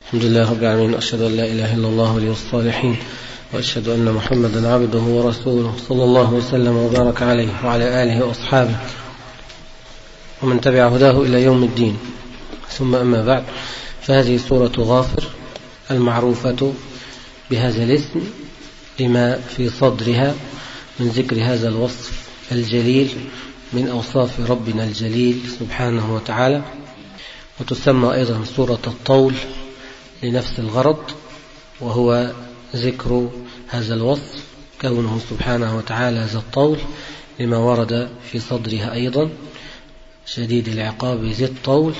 الحمد لله رب العالمين، وأشهد أن لا إله إلا الله ولي الصالحين، وأشهد أن محمدا عبده ورسوله صلى الله وسلم وبارك عليه وعلى آله وأصحابه ومن تبع هداه إلى يوم الدين. ثم أما بعد، فهذه سورة غافر المعروفة بهذا الاسم لما في صدرها من ذكر هذا الوصف الجليل من أوصاف ربنا الجليل سبحانه وتعالى، وتسمى أيضا سورة الطول لنفس الغرض، وهو ذكر هذا الوصف كونه سبحانه وتعالى ذا الطول لما ورد في صدرها أيضا شديد العقاب ذي الطول.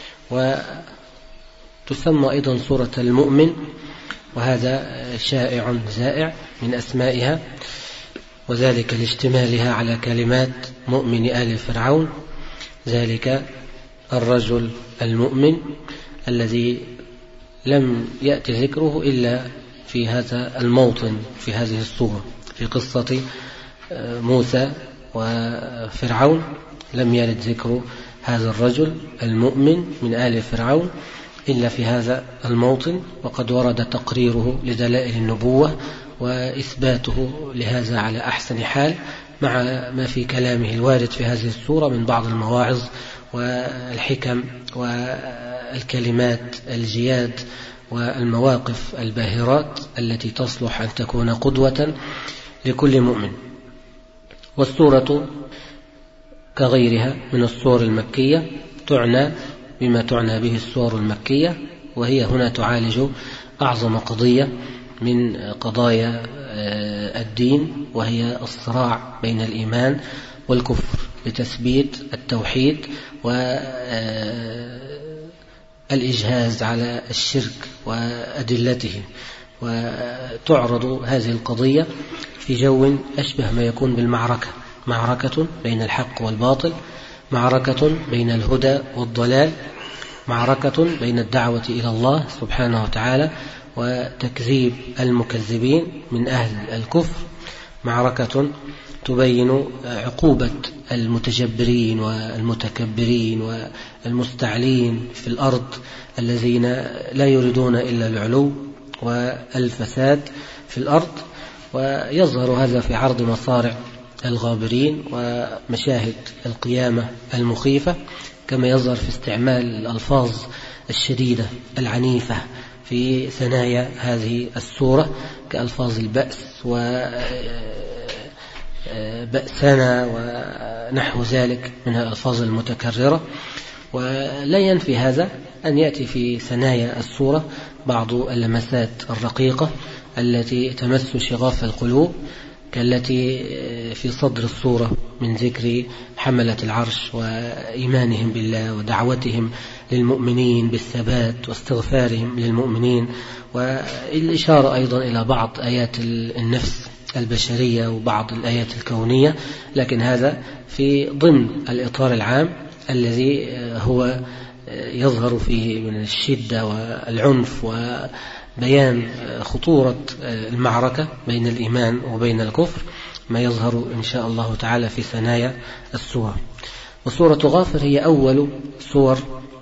وتسمى أيضا سورة المؤمن، وهذا شائع زائع من أسمائها، وذلك لاشتمالها على كلمات مؤمن آل فرعون، ذلك الرجل المؤمن الذي لم يأتي ذكره إلا في هذا الموطن في هذه السورة، في قصة موسى وفرعون لم يرد ذكر هذا الرجل المؤمن من آل فرعون إلا في هذا الموطن، وقد ورد تقريره لدلائل النبوة وإثباته لهذا على أحسن حال، مع ما في كلامه الوارد في هذه السورة من بعض المواعظ والحكم والكلمات الجياد والمواقف الباهرات التي تصلح أن تكون قدوة لكل مؤمن. والسورة كغيرها من السور المكية تعنى بما تعنى به السور المكية، وهي هنا تعالج أعظم قضية من قضايا الدين، وهي الصراع بين الإيمان والكفر لتثبيت التوحيد والإجهاز على الشرك وأدلته. وتعرض هذه القضية في جو أشبه ما يكون بالمعركة، معركة بين الحق والباطل، معركة بين الهدى والضلال، معركة بين الدعوة إلى الله سبحانه وتعالى وتكذيب المكذبين من أهل الكفر، معركة تبين عقوبة المتجبرين والمتكبرين والمستعلين في الأرض الذين لا يريدون إلا العلو والفساد في الأرض. ويظهر هذا في عرض مصارع الغابرين ومشاهد القيامة المخيفة، كما يظهر في استعمال الألفاظ الشديدة العنيفة في ثنايا هذه السورة كألفاظ البأس وبأسنا ونحو ذلك من الألفاظ المتكررة. ولا ينفي هذا أن يأتي في ثنايا السورة بعض اللمسات الرقيقة التي تمس شغاف القلوب، كالتي في صدر السورة من ذكر حملة العرش وإيمانهم بالله ودعوتهم للمؤمنين بالثبات واستغفارهم للمؤمنين، والإشارة أيضا إلى بعض آيات النفس البشرية وبعض الآيات الكونية، لكن هذا في ضمن الإطار العام الذي هو يظهر فيه من الشدة والعنف وبيان خطورة المعركة بين الإيمان وبين الكفر، ما يظهر إن شاء الله تعالى في ثنايا السورة. وسورة غافر هي أول سور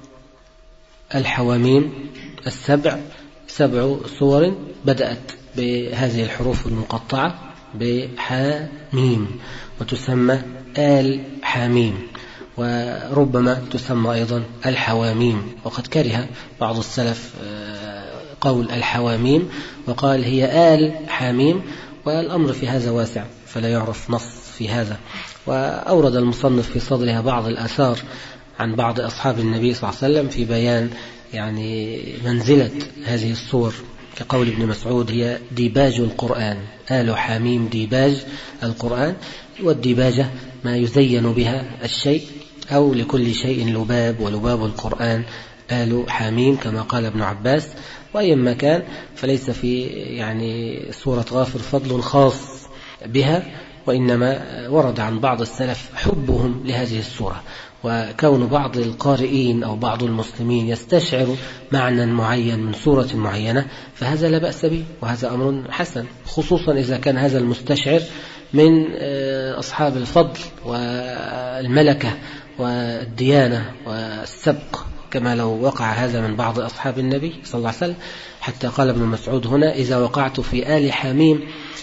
الحواميم السبع، 7 سور بدأت بهذه الحروف المقطعة بحاميم، وتسمى آل حاميم، وربما تسمى أيضا الحواميم. وقد كره بعض السلف قول الحواميم وقال هي آل حاميم، والأمر في هذا واسع فلا يعرف نص في هذا. وأورد المصنف في صدرها بعض الآثار عن بعض أصحاب النبي صلى الله عليه وسلم في بيان منزلة هذه السور، كقول ابن مسعود هي ديباج القرآن، آل حاميم ديباج القرآن، والديباجة ما يزين بها الشيء، أو لكل شيء لباب، ولباب القرآن آل حاميم كما قال ابن عباس. وأيما كان فليس في سورة غافر فضل خاص بها، وإنما ورد عن بعض السلف حبهم لهذه السورة، وكون بعض القارئين أو بعض المسلمين يستشعر معنى معين من سورة معينة فهذا لا بأس به، وهذا أمر حسن، خصوصا إذا كان هذا المستشعر من أصحاب الفضل والملكة والديانة والسبق كما لو وقع هذا من بعض أصحاب النبي صلى الله عليه وسلم، حتى قال ابن مسعود هنا: إذا وقعت في آل حميم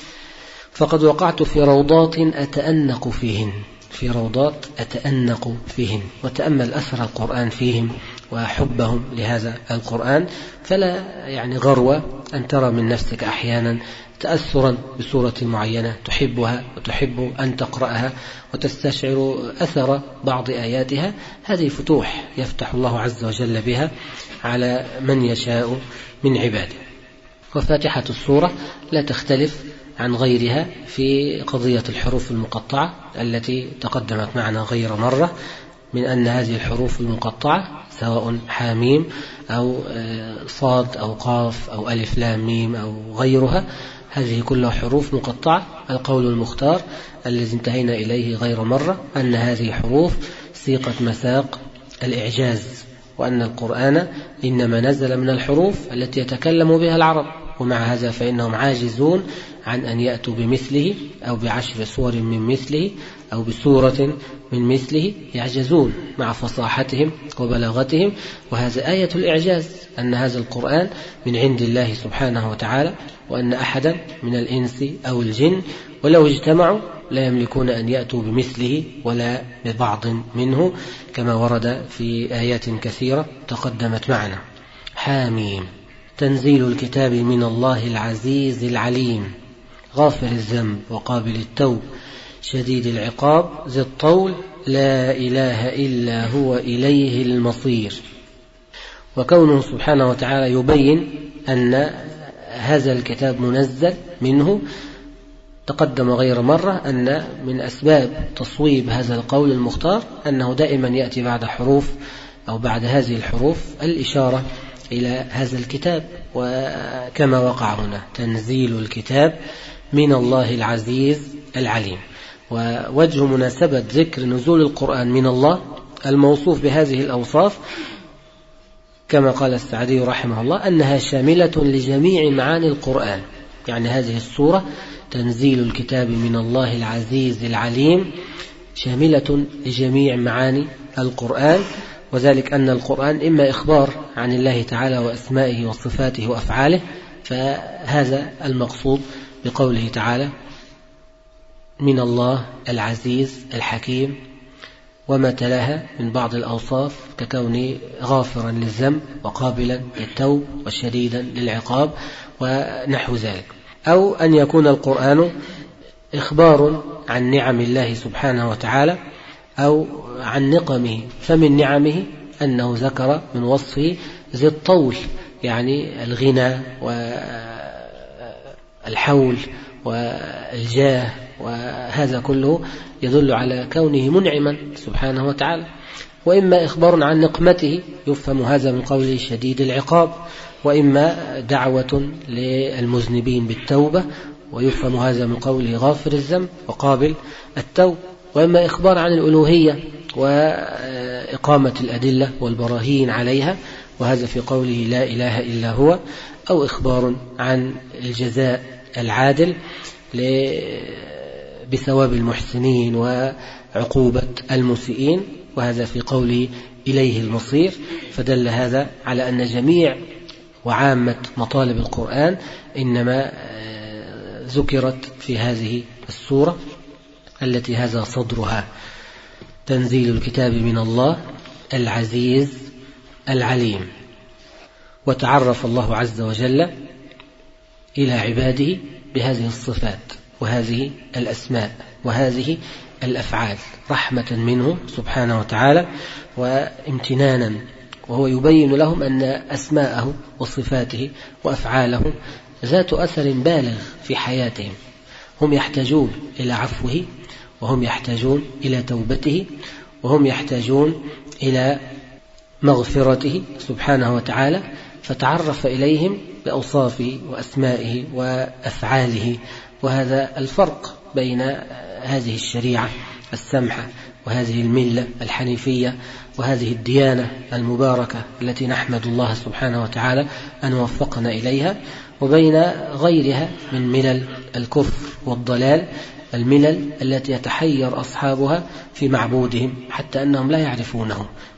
فقد وقعت في روضات أتأنق فيهن، في روضات أتأنق فيهن. وتأمل أثر القرآن فيهم وحبهم لهذا القرآن، فلا يعني غروة أن ترى من نفسك أحيانا تأثرا بسورة معينة تحبها وتحب أن تقرأها وتستشعر أثر بعض آياتها. هذه فتوح يفتح الله عز وجل بها على من يشاء من عباده. وفاتحة السورة لا تختلف عن غيرها في قضية الحروف المقطعة التي تقدمت معنا غير مرة، من أن هذه الحروف المقطعة سواء حاميم أو صاد أو قاف أو ألف لام ميم أو غيرها، هذه كلها حروف مقطعة. القول المختار الذي انتهينا إليه غير مرة أن هذه حروف سيقت مساق الإعجاز، وأن القرآن إنما نزل من الحروف التي يتكلم بها العرب، ومع هذا فإنهم عاجزون عن أن يأتوا بمثله أو ب10 سور من مثله أو بسورة من مثله، يعجزون مع فصاحتهم وبلاغتهم. وهذا آية الإعجاز، أن هذا القرآن من عند الله سبحانه وتعالى، وأن أحدا من الإنس أو الجن ولو اجتمعوا لا يملكون أن يأتوا بمثله ولا ببعض منه، كما ورد في آيات كثيرة تقدمت معنا. حاميم، تنزيل الكتاب من الله العزيز العليم، غافر الذنب وقابل التوب شديد العقاب ذي الطول لا إله إلا هو إليه المصير. وكونه سبحانه وتعالى يبين أن هذا الكتاب منزل منه، تقدم غير مرة أن من أسباب تصويب هذا القول المختار أنه دائما يأتي بعد حروف أو بعد هذه الحروف الإشارة إلى هذا الكتاب، وكما وقع هنا: تنزيل الكتاب من الله العزيز العليم. ووجه مناسبة ذكر نزول القرآن من الله الموصوف بهذه الأوصاف كما قال السعدي رحمه الله أنها شاملة لجميع معاني القرآن، يعني هذه السورة تنزيل الكتاب من الله العزيز العليم شاملة لجميع معاني القرآن، وذلك أن القرآن إما إخبار عن الله تعالى وأسمائه وصفاته وأفعاله، فهذا المقصود بقوله تعالى من الله العزيز الحكيم، وما تلاها من بعض الأوصاف ككونه غافرا للذنب وقابلا للتوب وشديدا للعقاب ونحو ذلك. أو أن يكون القرآن إخبار عن نعم الله سبحانه وتعالى أو عن نقمه، فمن نعمه أنه ذكر من وصفه ذي الطول، يعني الغنى والحول والجاه، وهذا كله يدل على كونه منعما سبحانه وتعالى. وإما إخبار عن نقمته يفهم هذا من قوله شديد العقاب، وإما دعوة للمذنبين بالتوبة ويفهم هذا من قوله غافر الذنب وقابل التوب، وإما إخبار عن الألوهية وإقامة الأدلة والبراهين عليها، وهذا في قوله لا إله إلا هو، أو إخبار عن الجزاء العادل بثواب المحسنين وعقوبة المسيئين، وهذا في قوله إليه المصير. فدل هذا على أن جميع وعامة مطالب القرآن إنما ذكرت في هذه السورة التي هذا صدرها: تنزيل الكتاب من الله العزيز العليم. وتعرف الله عز وجل إلى عباده بهذه الصفات وهذه الأسماء وهذه الأفعال رحمة منه سبحانه وتعالى وامتنانا، وهو يبين لهم أن أسماءه وصفاته وأفعاله ذات أثر بالغ في حياتهم. هم يحتاجون إلى عفوه، وهم يحتاجون إلى توبته، وهم يحتاجون إلى مغفرته سبحانه وتعالى، فتعرف إليهم بأوصافه وأسمائه وأفعاله. وهذا الفرق بين هذه الشريعة السمحة وهذه الملة الحنيفية وهذه الديانة المباركة التي نحمد الله سبحانه وتعالى أن وفقنا إليها، وبين غيرها من ملل الكفر والضلال، الملل التي يتحير أصحابها في معبودهم حتى أنهم لا يعرفونه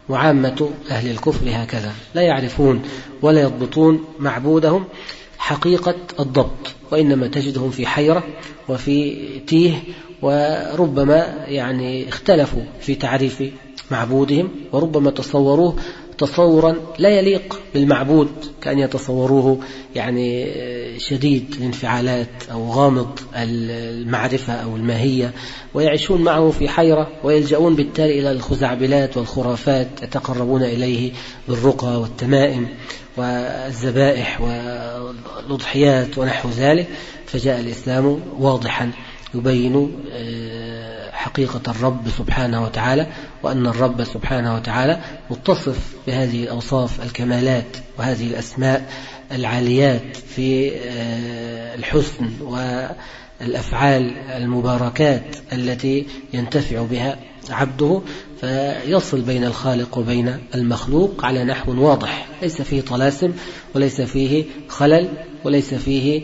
وعامة أهل الكفر هكذا، لا يعرفون ولا يضبطون معبودهم حقيقة الضبط، وإنما تجدهم في حيرة وفي تيه، وربما يعني اختلفوا في تعريف معبودهم، وربما تصوروه تصورا لا يليق بالمعبود، كأن يتصوروه يعني شديد الانفعالات أو غامض المعرفة أو الماهية، ويعيشون معه في حيرة، ويلجؤون بالتالي إلى الخزعبلات والخرافات، يتقربون إليه بالرقى والتمائم والذبائح والأضحيات ونحو ذلك. فجاء الإسلام واضحا يبين حقيقة الرب سبحانه وتعالى، وأن الرب سبحانه وتعالى متصف بهذه الأوصاف الكمالات وهذه الأسماء العاليات في الحسن والأفعال المباركات التي ينتفع بها عبده، فيصل بين الخالق وبين المخلوق على نحو واضح، ليس فيه طلاسم وليس فيه خلل وليس فيه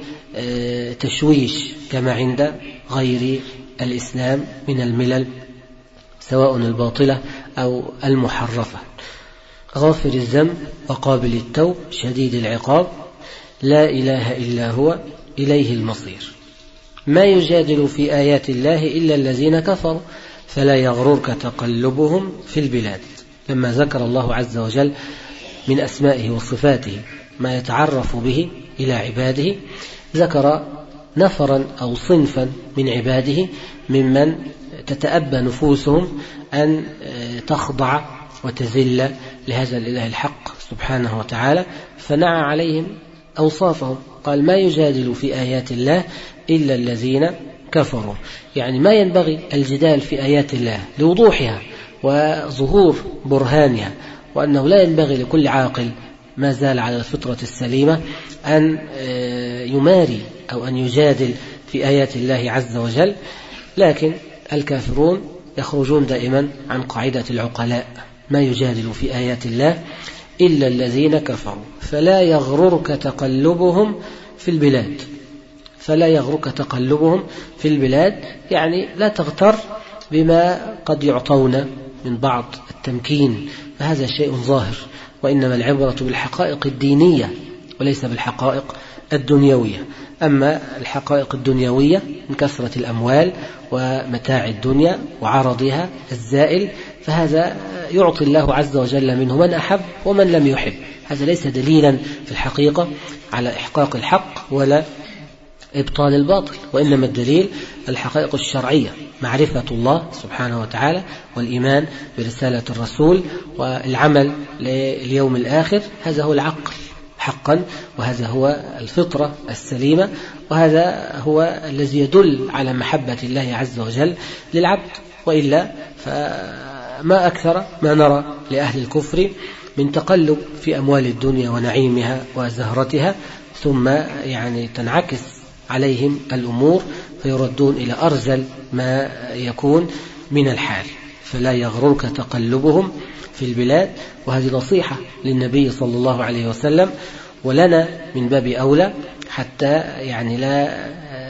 تشويش كما عند غير الإسلام من الملل سواء الباطلة أو المحرفة. غافر الذنب وقابل التوب شديد العقاب، لا إله إلا هو إليه المصير. ما يجادل في آيات الله إلا الذين كفروا فلا يغررك تقلبهم في البلاد. لما ذكر الله عز وجل من أسمائه وصفاته ما يتعرف به إلى عباده، ذكر نفرا أو صنفا من عباده ممن تتأبى نفوسهم أن تخضع وتذل لهذا الإله الحق سبحانه وتعالى، فنعى عليهم أوصافهم، قال ما يجادل في آيات الله إلا الذين كفروا، يعني ما ينبغي الجدال في آيات الله لوضوحها وظهور برهانها، وأنه لا ينبغي لكل عاقل ما زال على الفطرة السليمة أن يماري أو أن يجادل في آيات الله عز وجل. لكن الكافرون يخرجون دائما عن قاعدة العقلاء، ما يجادل في آيات الله إلا الذين كفروا فلا يغررك تقلبهم في البلاد. فلا يغررك تقلبهم في البلاد يعني لا تغتر بما قد يعطون من بعض التمكين، فهذا شيء ظاهر، وإنما العبرة بالحقائق الدينية وليس بالحقائق الدنيوية. أما الحقائق الدنيوية من كثرة الأموال ومتاع الدنيا وعرضها الزائل، فهذا يعطي الله عز وجل منه من أحب ومن لم يحب، هذا ليس دليلا في الحقيقة على إحقاق الحق ولا إبطال الباطل، وإنما الدليل الحقائق الشرعية، معرفة الله سبحانه وتعالى والإيمان برسالة الرسول والعمل لليوم الآخر، هذا هو العقل حقا، وهذا هو الفطرة السليمة، وهذا هو الذي يدل على محبة الله عز وجل للعبد. وإلا فما أكثر ما نرى لأهل الكفر من تقلب في أموال الدنيا ونعيمها وزهرتها، ثم يعني تنعكس عليهم الأمور فيردون إلى أرذل ما يكون من الحال. فلا يغررك تقلبهم في البلاد، وهذه نصيحة للنبي صلى الله عليه وسلم ولنا من باب أولى، حتى يعني لا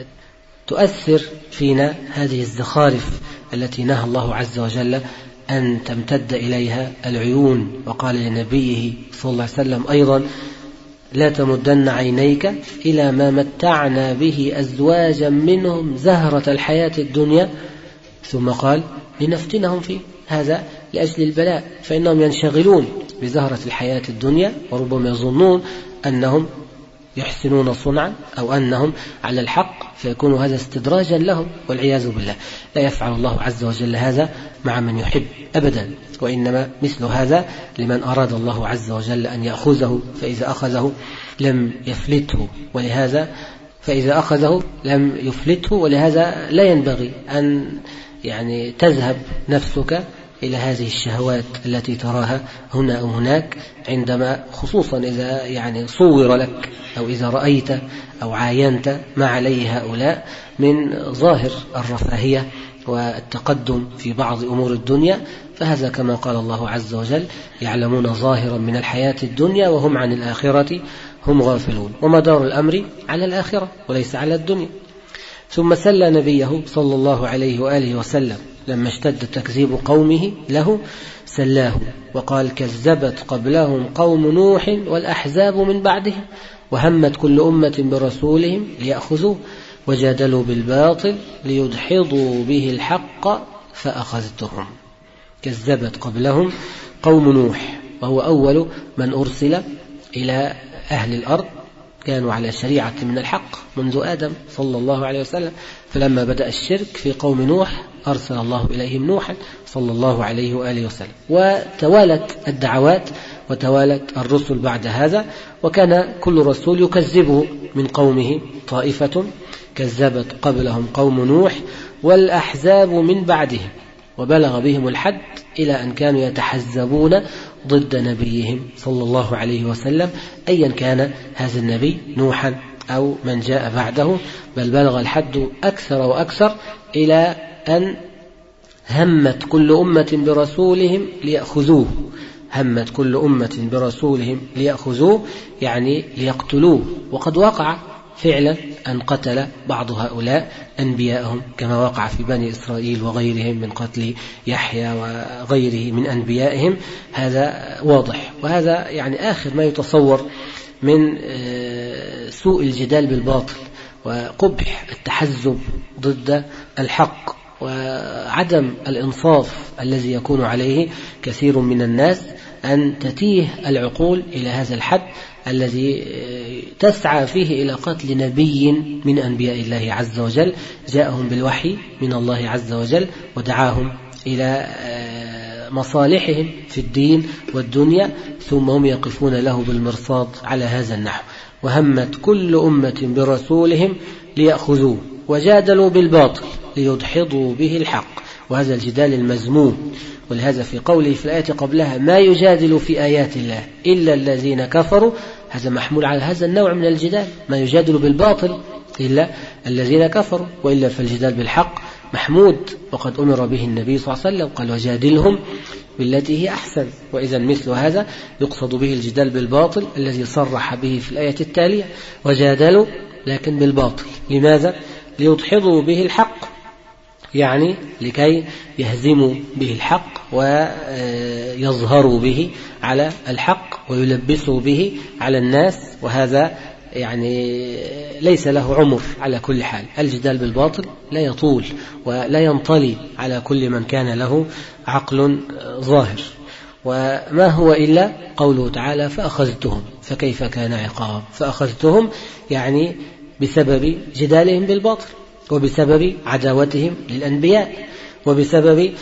تؤثر فينا هذه الزخارف التي نهى الله عز وجل أن تمتد إليها العيون. وقال لنبيه صلى الله عليه وسلم أيضا لا تمدن عينيك إلى ما متعنا به أزواجا منهم زهرة الحياة الدنيا، ثم قال لنفتنهم فيه، هذا لأجل البلاء، فإنهم ينشغلون بزهرة الحياة الدنيا وربما يظنون أنهم يحسنون صنعا أو أنهم على الحق، فيكون هذا استدراجا لهم والعياذ بالله. لا يفعل الله عز وجل هذا مع من يحب أبدا، وإنما مثل هذا لمن أراد الله عز وجل أن يأخذه، فإذا أخذه لم يفلته، ولهذا لا ينبغي أن يعني تذهب نفسك إلى هذه الشهوات التي تراها هنا أو هناك، عندما خصوصا إذا يعني صور لك أو إذا رأيت أو عاينت ما عليه هؤلاء من ظاهر الرفاهية والتقدم في بعض أمور الدنيا، فهذا كما قال الله عز وجل يعلمون ظاهرا من الحياة الدنيا وهم عن الآخرة هم غافلون، ومدار الأمر على الآخرة وليس على الدنيا. ثم سلى نبيه صلى الله عليه وآله وسلم لما اشتد تكذيب قومه له، سلاه وقال كذبت قبلهم قوم نوح والأحزاب من بعدهم وهمت كل أمة برسولهم ليأخذوه وجادلوا بالباطل ليدحضوا به الحق فأخذتهم. كذبت قبلهم قوم نوح، وهو أول من أرسل إلى أهل الأرض، كانوا على شريعة من الحق منذ آدم صلى الله عليه وسلم، فلما بدأ الشرك في قوم نوح أرسل الله إليهم نوحا صلى الله عليه وآله وسلم، وتوالت الدعوات وتوالت الرسل بعد هذا، وكان كل رسول يكذبه من قومه طائفة. كذبت قبلهم قوم نوح والأحزاب من بعدهم، وبلغ بهم الحد إلى أن كانوا يتحزبون ضد نبيهم صلى الله عليه وسلم، أيا كان هذا النبي نوحا أو من جاء بعده، بل بلغ الحد أكثر وأكثر إلى أن همت كل أمة برسولهم ليأخذوه. همت كل أمة برسولهم ليأخذوه يعني ليقتلوه، وقد وقع فعلا أن قتل بعض هؤلاء أنبياءهم كما وقع في بني إسرائيل وغيرهم من قتل يحيى وغيره من أنبيائهم، هذا واضح. وهذا يعني آخر ما يتصور من سوء الجدال بالباطل وقبح التحزب ضد الحق وعدم الإنصاف الذي يكون عليه كثير من الناس، أن تتيه العقول إلى هذا الحد الذي تسعى فيه إلى قتل نبي من أنبياء الله عز وجل جاءهم بالوحي من الله عز وجل ودعاهم إلى مصالحهم في الدين والدنيا، ثم هم يقفون له بالمرصاد على هذا النحو. وهمت كل أمة برسولهم ليأخذوه وجادلوا بالباطل ليدحضوا به الحق، وهذا الجدال المذموم. ولهذا في قوله في الآية قبلها ما يجادل في آيات الله إلا الذين كفروا، هذا محمول على هذا النوع من الجدال، ما يجادل بالباطل إلا الذين كفروا، وإلا فالجدال بالحق محمود، وقد أمر به النبي صلى الله عليه وسلم قال وجادلهم بالتي هي أحسن. وإذا مثل هذا يقصد به الجدال بالباطل الذي صرح به في الآية التالية وجادلوا لكن بالباطل. لماذا؟ ليدحضوا به الحق، يعني لكي يهزموا به الحق ويظهروا به على الحق ويلبسوا به على الناس، وهذا يعني ليس له عمر على كل حال. الجدال بالباطل لا يطول ولا ينطلي على كل من كان له عقل ظاهر. وما هو إلا قوله تعالى فأخذتهم فكيف كان عقاب. فأخذتهم يعني بسبب جدالهم بالباطل، وبسبب عداوتهم للأنبياء، وبسبب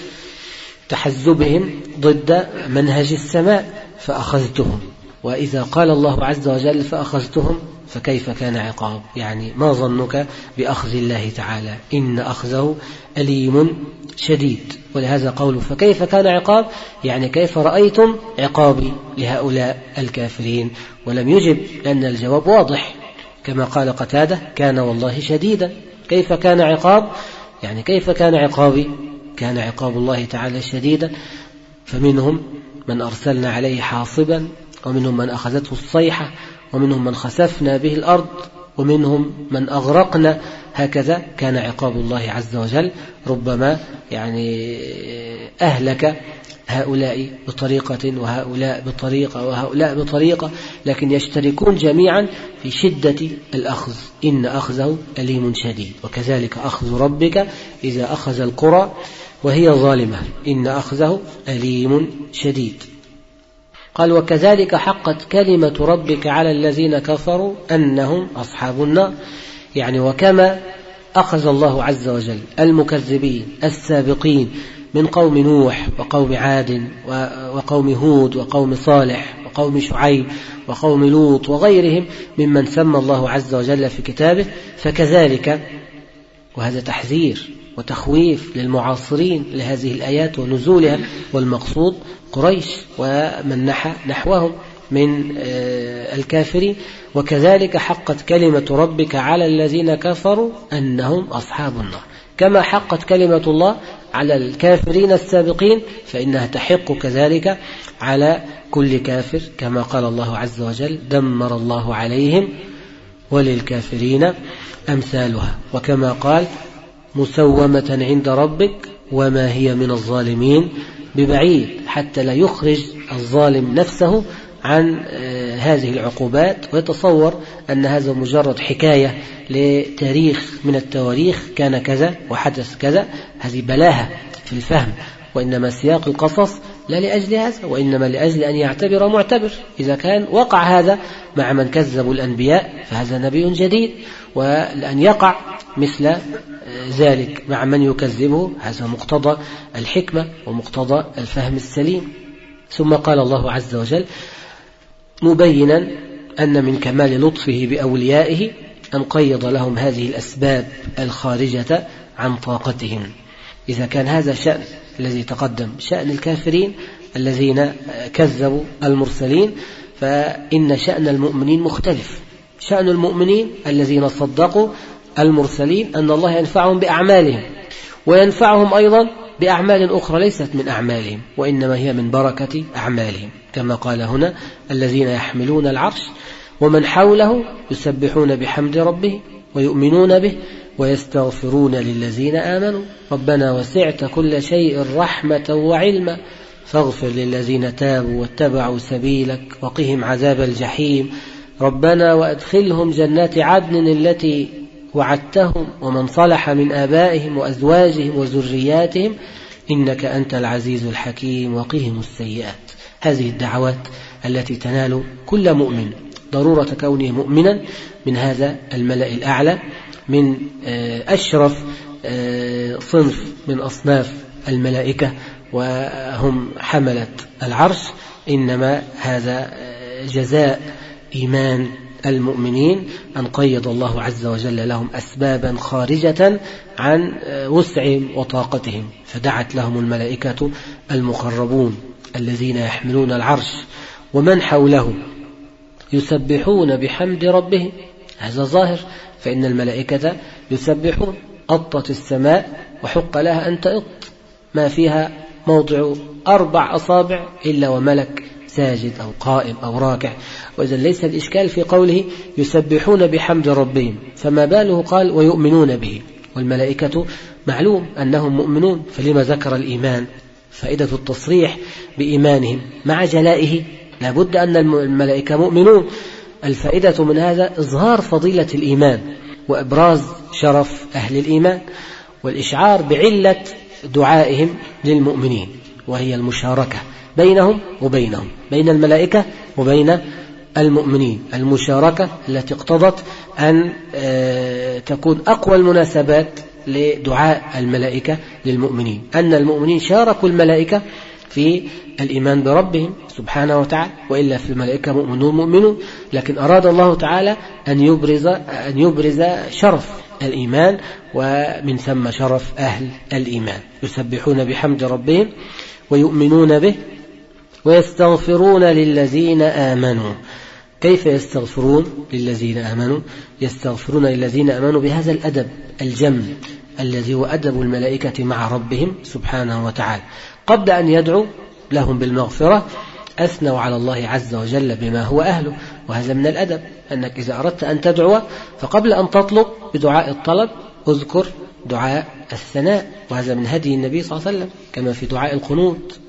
تحزبهم ضد منهج السماء فأخذتهم. وإذا قال الله عز وجل فأخذتهم فكيف كان عقاب، يعني ما ظنك بأخذ الله تعالى إن أخذه أليم شديد. ولهذا قوله فكيف كان عقاب يعني كيف رأيتم عقابي لهؤلاء الكافرين، ولم يجب لأن الجواب واضح كما قال قتادة كان والله شديدا. كيف كان عقاب يعني كيف كان عقابي، كان عقاب الله تعالى شديدا، فمنهم من أرسلنا عليه حاصبا، ومنهم من أخذته الصيحة، ومنهم من خسفنا به الأرض، ومنهم من أغرقنا. هكذا كان عقاب الله عز وجل، ربما يعني أهلك هؤلاء بطريقة وهؤلاء بطريقة وهؤلاء بطريقة، لكن يشتركون جميعا في شدة الأخذ إن أخذه أليم شديد. وكذلك أخذ ربك إذا أخذ القرى وهي ظالمة إن أخذه أليم شديد. قال وكذلك حقت كلمة ربك على الذين كفروا أنهم أصحاب النار، يعني وكما أخذ الله عز وجل المكذبين السابقين من قوم نوح وقوم عاد وقوم هود وقوم صالح وقوم شعيب وقوم لوط وغيرهم ممن سمى الله عز وجل في كتابه، فكذلك، وهذا تحذير وتخويف للمعاصرين لهذه الآيات ونزولها، والمقصود قريش ومن نحوهم من الكافرين. وكذلك حقت كلمة ربك على الذين كفروا أنهم أصحاب النار، كما حقت كلمة الله على الكافرين السابقين فإنها تحق كذلك على كل كافر، كما قال الله عز وجل دمر الله عليهم وللكافرين أمثالها. وكما قال مسومة عند ربك وما هي من الظالمين ببعيد، حتى لا يخرج الظالم نفسه عن هذه العقوبات ويتصور أن هذا مجرد حكاية لتاريخ من التواريخ كان كذا وحدث كذا. هذه بلاهة في الفهم، وإنما سياق القصص لا لأجل هذا، وإنما لأجل أن يعتبر معتبر. إذا كان وقع هذا مع من كذبوا الأنبياء فهذا نبي جديد، ولأن يقع مثل ذلك مع من يكذبه هذا مقتضى الحكمة ومقتضى الفهم السليم. ثم قال الله عز وجل مبينا أن من كمال لطفه بأوليائه أن قيض لهم هذه الأسباب الخارجة عن طاقتهم. إذا كان هذا شأن الذي تقدم شأن الكافرين الذين كذبوا المرسلين، فإن شأن المؤمنين مختلف. شأن المؤمنين الذين صدقوا المرسلين أن الله ينفعهم بأعمالهم، وينفعهم أيضا بأعمال أخرى ليست من أعمالهم وإنما هي من بركة أعمالهم، كما قال هنا الذين يحملون العرش ومن حوله يسبحون بحمد ربهم ويؤمنون به ويستغفرون للذين آمنوا ربنا وسعت كل شيء رحمة وعلما فاغفر للذين تابوا واتبعوا سبيلك وقهم عذاب الجحيم ربنا وأدخلهم جنات عدن التي وعدتهم ومن صلح من آبائهم وأزواجهم وذرياتهم إنك أنت العزيز الحكيم وقهم السيئات. هذه الدعوات التي تنال كل مؤمن ضرورة كونه مؤمنا من هذا الملأ الأعلى من أشرف صنف من أصناف الملائكة وهم حملة العرش. إنما هذا جزاء إيمان المؤمنين أن قيض الله عز وجل لهم أسبابا خارجة عن وسعهم وطاقتهم، فدعت لهم الملائكة المقربون الذين يحملون العرش ومن حوله يسبحون بحمد ربهم. هذا ظاهر، فإن الملائكة يسبحون. أطت السماء وحق لها أن تأط، ما فيها موضع 4 أصابع إلا وملك ساجد أو قائم أو راكع. وإذا ليس الإشكال في قوله يسبحون بحمد ربهم، فما باله قال ويؤمنون به، والملائكة معلوم أنهم مؤمنون، فلما ذكر الإيمان؟ فائدة التصريح بإيمانهم مع جلائه لابد أن الملائكة مؤمنون. الفائدة من هذا إظهار فضيلة الإيمان وإبراز شرف أهل الإيمان والإشعار بعلة دعائهم للمؤمنين، وهي المشاركة بينهم وبينهم، بين الملائكة وبين المؤمنين، المشاركة التي اقتضت أن تكون أقوى المناسبات لدعاء الملائكة للمؤمنين، أن المؤمنين شاركوا الملائكة في الإيمان بربهم سبحانه وتعالى، وإلا في الملائكة مؤمنون، لكن أراد الله تعالى أن يبرز شرف الإيمان ومن ثم شرف أهل الإيمان. يسبحون بحمد ربهم ويؤمنون به ويستغفرون للذين آمنوا. كيف يستغفرون للذين آمنوا؟ يستغفرون للذين آمنوا بهذا الأدب الجم الذي هو أدب الملائكة مع ربهم سبحانه وتعالى. قبل أن يدعوا لهم بالمغفرة أثنوا على الله عز وجل بما هو أهله، وهذا من الأدب، أنك إذا أردت أن تدعو فقبل أن تطلب بدعاء الطلب اذكر دعاء الثناء، وهذا من هدي النبي صلى الله عليه وسلم، كما في دعاء القنوت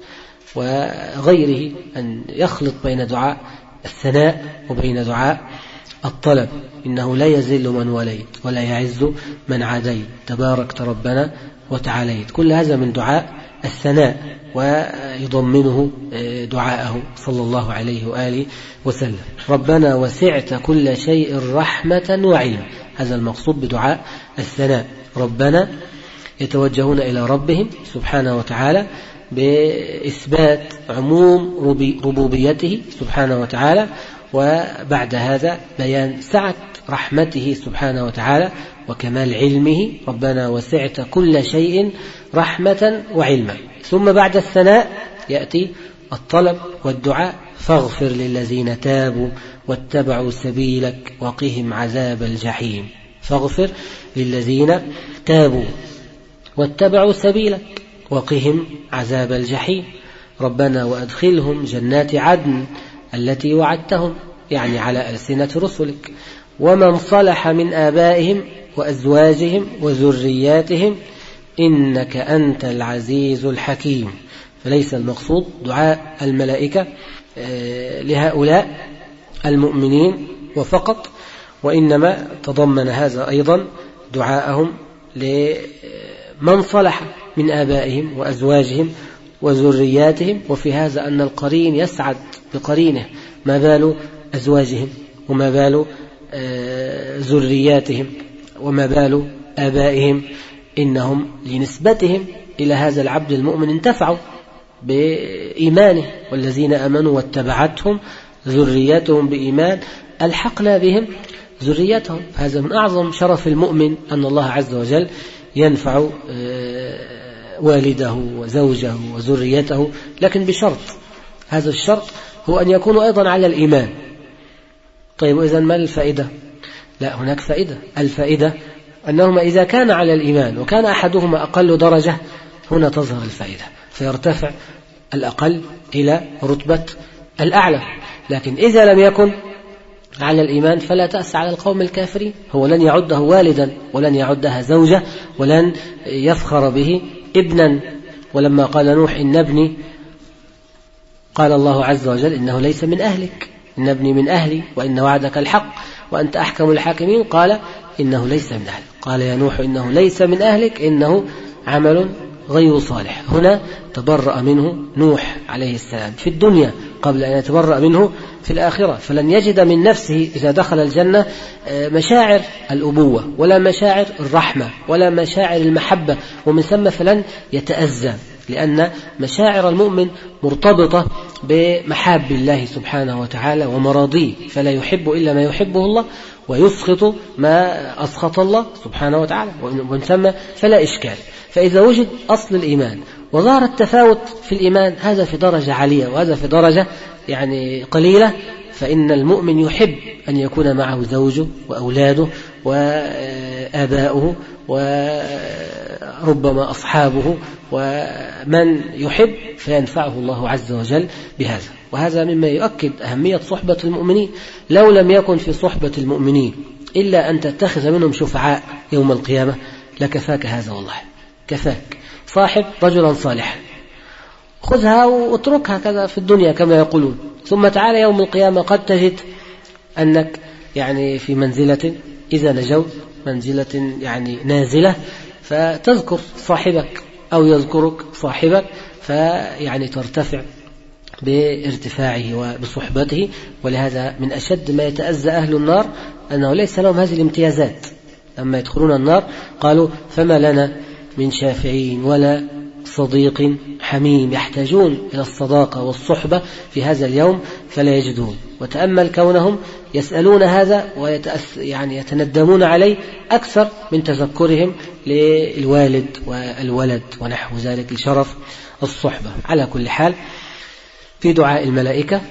وغيره، أن يخلط بين دعاء الثناء وبين دعاء الطلب. إنه لا يذل من وليت ولا يعز من عاديت تباركت ربنا وتعاليت. كل هذا من دعاء الثناء ويضمنه دعاءه صلى الله عليه وآله وسلم. ربنا وسعت كل شيء رحمة وعلم، هذا المقصود بدعاء الثناء. ربنا يتوجهون إلى ربهم سبحانه وتعالى بإثبات عموم ربوبيته سبحانه وتعالى، وبعد هذا بيان سعة رحمته سبحانه وتعالى وكمال علمه. ربنا وسعت كل شيء رحمة وعلما. ثم بعد الثناء يأتي الطلب والدعاء، فاغفر للذين تابوا واتبعوا سبيلك وقهم عذاب الجحيم. فاغفر للذين تابوا واتبعوا سبيلك وقهم عذاب الجحيم. ربنا وأدخلهم جنات عدن التي وعدتهم، يعني على ألسنة رسلك، ومن صلح من آبائهم وأزواجهم وذرياتهم إنك أنت العزيز الحكيم. فليس المقصود دعاء الملائكة لهؤلاء المؤمنين وفقط، وإنما تضمن هذا أيضا دعاءهم لمن صلح من آبائهم وأزواجهم وذرياتهم، وفي هذا أن القرين يسعد بقرينه، ما بال أزواجهم وما بال ذرياتهم وما بال آبائهم، إنهم لنسبتهم إلى هذا العبد المؤمن انتفعوا بإيمانه، والذين آمنوا واتبعتهم ذرياتهم بإيمان ألحقنا بهم ذريتهم. هذا من أعظم شرف المؤمن أن الله عز وجل ينفع والده وزوجه وذريته، لكن بشرط، هذا الشرط هو أن يكونوا أيضا على الإيمان. طيب إذن ما الفائدة؟ لا، هناك فائدة. الفائدة أنهما إذا كان على الإيمان وكان أحدهما أقل درجة، هنا تظهر الفائدة، فيرتفع الأقل إلى رتبة الأعلى. لكن إذا لم يكن على الإيمان فلا تأس على القوم الكافرين، هو لن يعده والدا ولن يعدها زوجة ولن يفخر به ابنا. ولما قال نوح إن ابني، قال الله عز وجل إنه ليس من أهلك، إن ابني من أهلي وإن وعدك الحق وأنت أحكم الحاكمين، قال إنه ليس من أهلك، قال يا نوح إنه ليس من أهلك إنه عمل غير صالح. هنا تبرأ منه نوح عليه السلام في الدنيا قبل أن يتبرأ منه في الآخرة، فلن يجد من نفسه إذا دخل الجنة مشاعر الأبوة ولا مشاعر الرحمة ولا مشاعر المحبة، ومن ثم فلن يتأذى، لأن مشاعر المؤمن مرتبطة بمحاب الله سبحانه وتعالى ومراضيه، فلا يحب إلا ما يحبه الله ويسخط ما أسخط الله سبحانه وتعالى، ومن ثم فلا إشكال. فإذا وجد أصل الإيمان وظهر التفاوت في الإيمان، هذا في درجة عالية وهذا في درجة يعني قليلة، فإن المؤمن يحب أن يكون معه زوجه وأولاده وآباؤه وربما أصحابه ومن يحب، فينفعه الله عز وجل بهذا. وهذا مما يؤكد أهمية صحبة المؤمنين. لو لم يكن في صحبة المؤمنين إلا أن تتخذ منهم شفعاء يوم القيامة لكفاك هذا، والله كفاك. صاحب رجلا صالحا، خذها واتركها كذا في الدنيا كما يقولون، ثم تعالى يوم القيامة قد تجد أنك يعني في منزلة إذا نجوت منزلة يعني نازلة، فتذكر صاحبك أو يذكرك صاحبك، فيعني ترتفع بارتفاعه وبصحبته. ولهذا من أشد ما يتأذى أهل النار أنه ليس لهم هذه الامتيازات. لما يدخلون النار قالوا فما لنا من شافعين ولا صديق حميم، يحتاجون إلى الصداقة والصحبة في هذا اليوم فلا يجدون. وتأمل كونهم يسألون هذا يعني يتندمون عليه أكثر من تذكرهم للوالد والولد ونحو ذلك لشرف الصحبة. على كل حال في دعاء الملائكة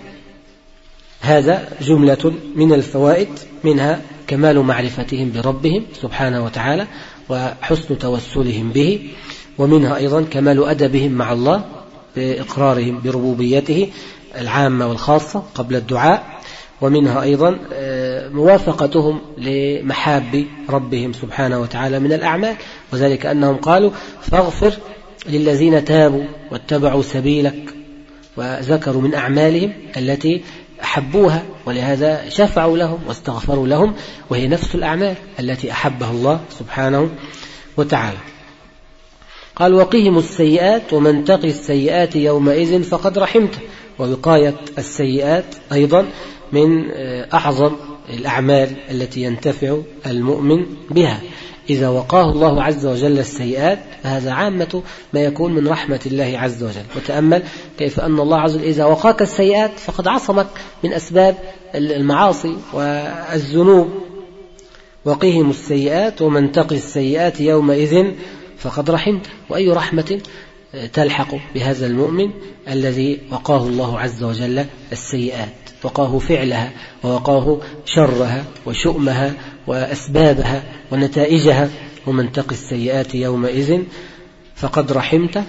هذا جملة من الفوائد، منها كمال معرفتهم بربهم سبحانه وتعالى وحسن توسلهم به، ومنها أيضا كمال أدبهم مع الله بإقرارهم بربوبيته العامة والخاصة قبل الدعاء، ومنها أيضا موافقتهم لمحاب ربهم سبحانه وتعالى من الأعمال، وذلك أنهم قالوا فاغفر للذين تابوا واتبعوا سبيلك، وذكروا من أعمالهم التي أحبوها، ولهذا شفعوا لهم واستغفروا لهم، وهي نفس الأعمال التي أحبها الله سبحانه وتعالى. قال وقهم السيئات ومن تقي السيئات يومئذ فقد رحمته. ووقاية السيئات أيضا من أعظم الأعمال التي ينتفع المؤمن بها. إذا وقاه الله عز وجل السيئات فهذا عامة ما يكون من رحمة الله عز وجل. وتأمل كيف أن الله عز وجل إذا وقاك السيئات فقد عصمك من أسباب المعاصي والذنوب. وقهم السيئات ومن تقي السيئات يومئذ فقد رحمته. وأي رحمة تلحق بهذا المؤمن الذي وقاه الله عز وجل السيئات، وقاه فعلها ووقاه شرها وشؤمها وأسبابها ونتائجها. ومن تقي السيئات يومئذ فقد رحمته،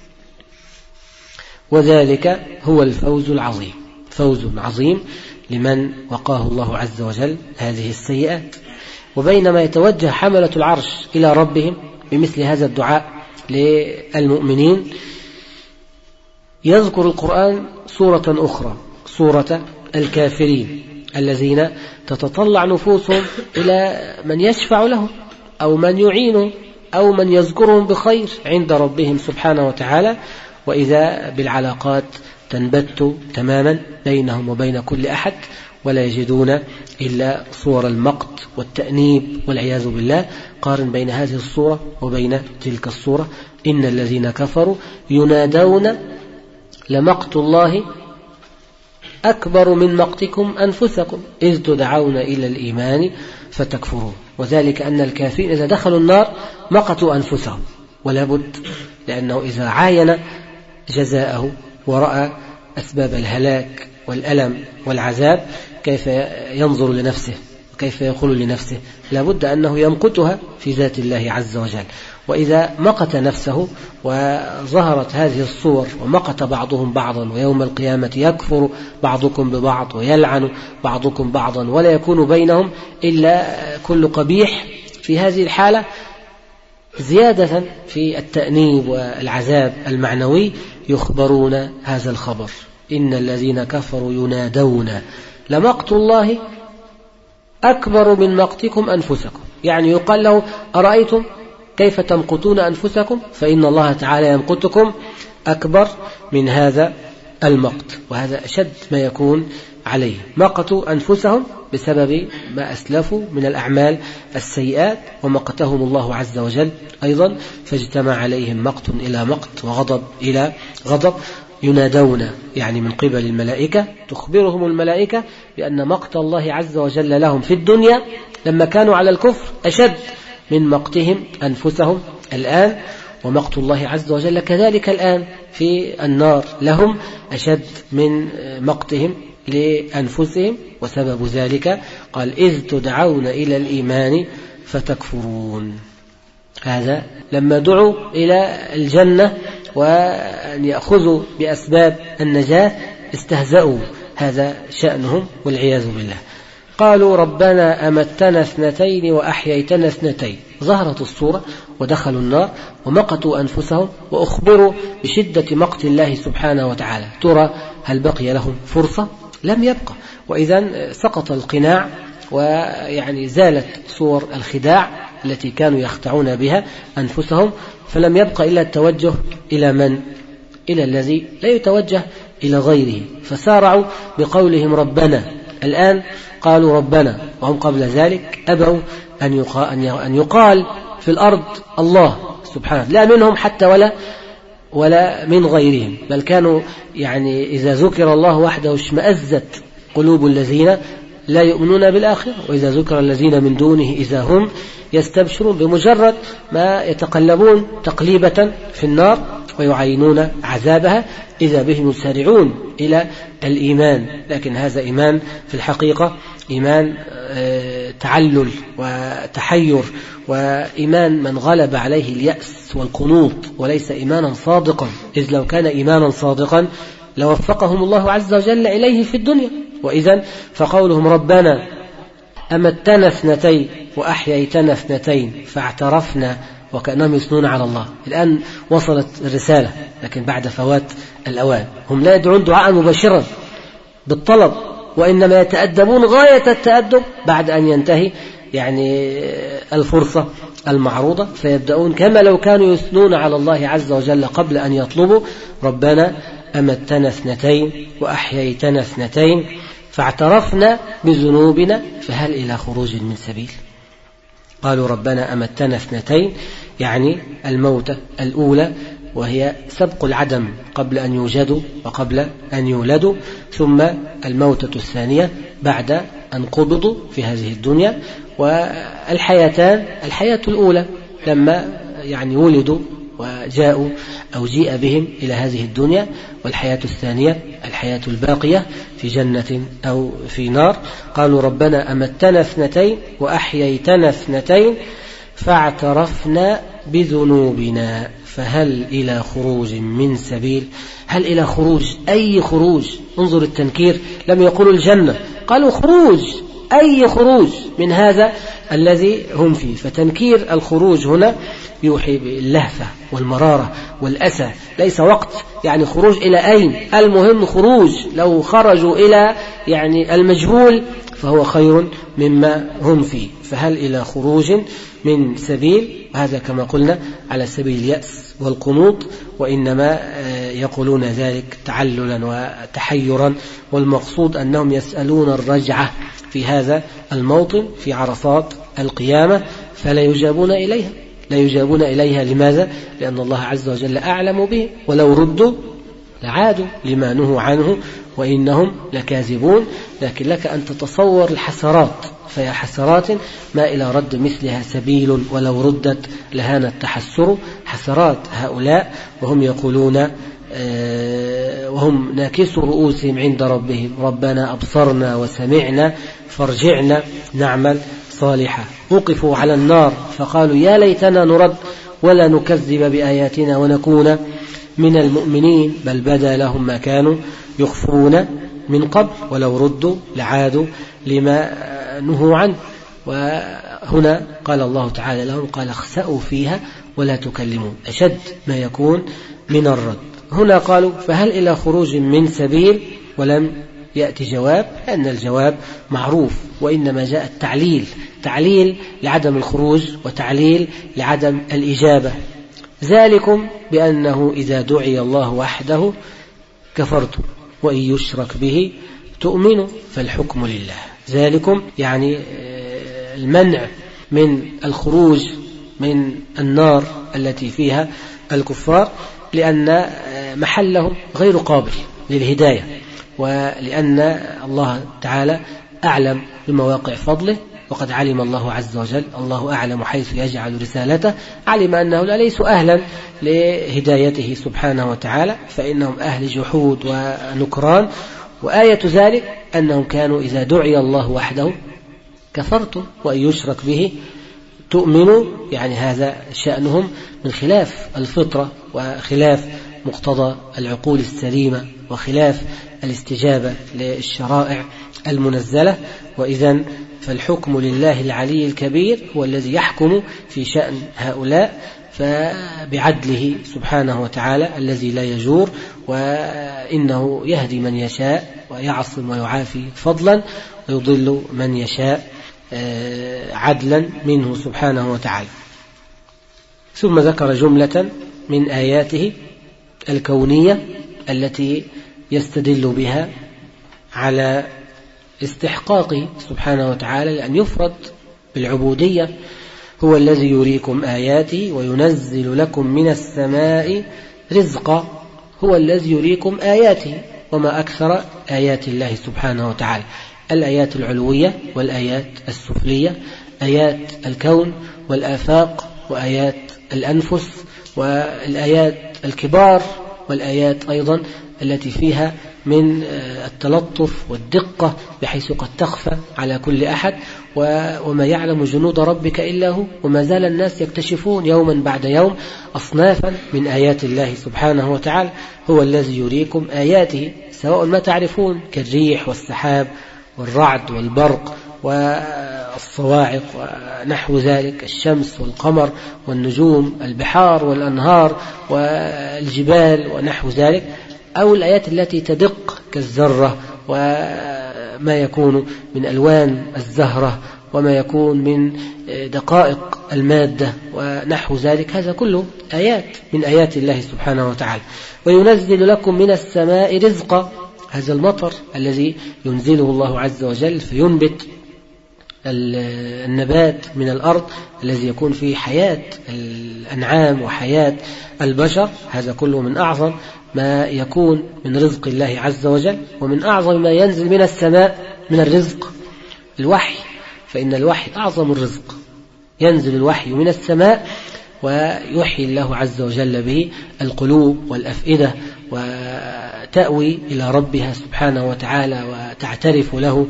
وذلك هو الفوز العظيم. فوز عظيم لمن وقاه الله عز وجل هذه السيئات. وبينما يتوجه حملة العرش إلى ربهم بمثل هذا الدعاء للمؤمنين يذكر القرآن سورة أخرى، سورة الكافرين الذين تتطلع نفوسهم إلى من يشفع لهم أو من يعينهم أو من يذكرهم بخير عند ربهم سبحانه وتعالى، وإذا بالعلاقات تنبت تماما بينهم وبين كل أحد، ولا يجدون إلا صور المقت والتأنيب والعياذ بالله. قارن بين هذه الصورة وبين تلك الصورة: إن الذين كفروا ينادون لمقت الله أكبر من مقتكم أنفسكم إذ تدعون إلى الإيمان فتكفرون. وذلك أن الكافرين إذا دخلوا النار مقتوا أنفسهم، ولا بد، لأنه إذا عاين جزاءه ورأى أسباب الهلاك والألم والعذاب كيف ينظر لنفسه وكيف يقول لنفسه؟ لا بد أنه يمقتها في ذات الله عز وجل. وإذا مقت نفسه وظهرت هذه الصور ومقت بعضهم بعضا، ويوم القيامة يكفر بعضكم ببعض ويلعن بعضكم بعضا ولا يكون بينهم إلا كل قبيح، في هذه الحالة زيادة في التأنيب والعذاب المعنوي يخبرون هذا الخبر: إن الذين كفروا ينادون لمقت الله أكبر من مقتكم أنفسكم. يعني يقال له: أرأيتم كيف تمقتون أنفسكم؟ فإن الله تعالى يمقتكم أكبر من هذا المقت. وهذا أشد ما يكون عليه، مقتوا أنفسهم بسبب ما أسلفوا من الأعمال السيئات، ومقتهم الله عز وجل أيضا، فاجتمع عليهم مقت إلى مقت وغضب إلى غضب. ينادون يعني من قبل الملائكة، تخبرهم الملائكة بأن مقت الله عز وجل لهم في الدنيا لما كانوا على الكفر أشد من مقتهم أنفسهم الآن، ومقت الله عز وجل كذلك الآن في النار لهم أشد من مقتهم لأنفسهم. وسبب ذلك قال: إذ تدعون إلى الإيمان فتكفرون. هذا لما دعوا إلى الجنة وأن يأخذوا بأسباب النجاة استهزأوا، هذا شأنهم والعياذ بالله. قالوا: ربنا أمتنا 2 وأحييتنا 2. ظهرت الصورة ودخلوا النار ومقتوا أنفسهم وأخبروا بشدة مقت الله سبحانه وتعالى. ترى هل بقي لهم فرصة؟ لم يبقى. وإذا سقط القناع، ويعني زالت صور الخداع التي كانوا يخدعون بها أنفسهم، فلم يبقى إلا التوجه إلى من؟ إلى الذي لا يتوجه إلى غيره، فسارعوا بقولهم ربنا. الآن قالوا ربنا، وهم قبل ذلك أبوا أن يقال في الأرض الله سبحانه، لا منهم حتى ولا من غيرهم، بل كانوا يعني إذا ذكر الله وحده اشمأزت قلوب الذين لا يؤمنون بالآخرة، وإذا ذكر الذين من دونه إذا هم يستبشرون. بمجرد ما يتقلبون تقليبة في النار ويعينون عذابها إذا بهم يسارعون إلى الإيمان. لكن هذا إيمان في الحقيقة إيمان تعلل وتحير، وإيمان من غلب عليه اليأس والقنوط، وليس إيمانا صادقا. إذ لو كان إيمانا صادقا لوفقهم الله عز وجل إليه في الدنيا. وإذن فقولهم ربنا أمتنا 2 وأحييتنا 2 فاعترفنا، وكأنهم يثنون على الله. الآن وصلت الرسالة، لكن بعد فوات الأوان. هم لا يدعون دعاء مباشرا بالطلب، وإنما يتأدبون غاية التأدب بعد أن ينتهي يعني الفرصة المعروضة، فيبدأون كما لو كانوا يثنون على الله عز وجل قبل أن يطلبوا: ربنا أمتنا 2 وأحييتنا 2 فاعترفنا بذنوبنا فهل إلى خروج من سبيل. قالوا ربنا أمتنا 2 يعني الموتة الأولى، وهي سبق العدم قبل أن يوجدوا وقبل أن يولدوا، ثم الموتة الثانية بعد أن قبضوا في هذه الدنيا، والحياتان: الحياة الأولى لما يعني ولدوا وجاءوا أو جيء بهم إلى هذه الدنيا، والحياة الثانية الحياة الباقية في جنة أو في نار. قالوا ربنا أمتنا 2 وأحييتنا 2 فاعترفنا بذنوبنا فهل إلى خروج من سبيل. هل إلى خروج؟ أي خروج؟ انظر التنكير، لم يقولوا الجنة، قالوا خروج. أي خروج من هذا الذي هم فيه. فتنكير الخروج هنا يوحي باللهفة والمرارة والأسى، ليس وقت يعني خروج إلى أين، المهم خروج، لو خرجوا إلى يعني المجهول فهو خير مما هم فيه. فهل إلى خروج من سبيل؟ هذا كما قلنا على سبيل اليأس والقنوط، وإنما يقولون ذلك تعللا وتحيرا، والمقصود أنهم يسألون الرجعة في هذا الموطن في عرصات القيامة، فلا يجابون إليها. لا يجابون إليها لماذا؟ لأن الله عز وجل أعلم به، ولو ردوا لعادوا لما نهوا عنه وإنهم لكاذبون. لكن لك أن تتصور الحسرات، فيا حسرات ما إلى رد مثلها سبيل ولو ردت لهان التحسر. حسرات هؤلاء وهم يقولون وهم ناكسوا رؤوسهم عند ربهم ربنا أبصرنا وسمعنا فارجعنا نعمل صالحا. وقفوا على النار فقالوا يا ليتنا نرد ولا نكذب بآياتنا ونكون من المؤمنين، بل بدا لهم ما كانوا يخفون من قبل ولو ردوا لعادوا لما نهوا عنه. وهنا قال الله تعالى لهم قال اخسأوا فيها ولا تكلمون، أشد ما يكون من الرد. هنا قالوا فهل إلى خروج من سبيل؟ ولم يأتي جواب، لأن الجواب معروف، وإنما جاء تعليل لعدم الخروج وتعليل لعدم الإجابة. ذلكم بأنه إذا دعي الله وحده كفرتم وإن يشرك به تؤمنوا فالحكم لله. ذلكم يعني المنع من الخروج من النار التي فيها الكفار، لأن محلهم غير قابل للهداية، ولأن الله تعالى أعلم بمواقع فضله، وقد علم الله عز وجل الله أعلم حيث يجعل رسالته، علم أنه لا ليسوا أهلا لهدايته سبحانه وتعالى، فإنهم أهل جحود ونكران. وآية ذلك أنهم كانوا إذا دعي الله وحده كفرتم وإن يشرك به تؤمنوا، يعني هذا شأنهم من خلاف الفطرة وخلاف مقتضى العقول السليمة وخلاف الاستجابة للشرائع المنزلة. وإذن فالحكم لله العلي الكبير هو الذي يحكم في شأن هؤلاء، فبعدله سبحانه وتعالى الذي لا يجور، وإنه يهدي من يشاء ويعصم ويعافي فضلا، ويضل من يشاء عدلا منه سبحانه وتعالى. ثم ذكر جملة من آياته الكونية التي يستدل بها على استحقاقه سبحانه وتعالى لأن يفرد بالعبودية. هو الذي يريكم آياته وينزل لكم من السماء رزقا، هو الذي يريكم آياته، وما أكثر آيات الله سبحانه وتعالى، الآيات العلوية والآيات السفلية، آيات الكون والآفاق وآيات الأنفس والآيات الكبار، والآيات أيضا التي فيها من التلطف والدقة بحيث قد تخفى على كل أحد، وما يعلم جنود ربك إلا هو، وما زال الناس يكتشفون يوما بعد يوم أصنافا من آيات الله سبحانه وتعالى. هو الذي يريكم آياته سواء ما تعرفون كالريح والسحاب والرعد والبرق والصواعق ونحو ذلك، الشمس والقمر والنجوم، البحار والأنهار والجبال ونحو ذلك، أو الآيات التي تدق كالذرة وما يكون من ألوان الزهرة وما يكون من دقائق المادة ونحو ذلك، هذا كله آيات من آيات الله سبحانه وتعالى. وينزل لكم من السماء رزقا، هذا المطر الذي ينزله الله عز وجل فينبت النبات من الأرض الذي يكون فيه حياة الأنعام وحياة البشر، هذا كله من أعظم ما يكون من رزق الله عز وجل. ومن أعظم ما ينزل من السماء من الرزق الوحي، فإن الوحي أعظم الرزق، ينزل الوحي من السماء ويحيي الله عز وجل به القلوب والأفئدة، وتأوي إلى ربها سبحانه وتعالى وتعترف له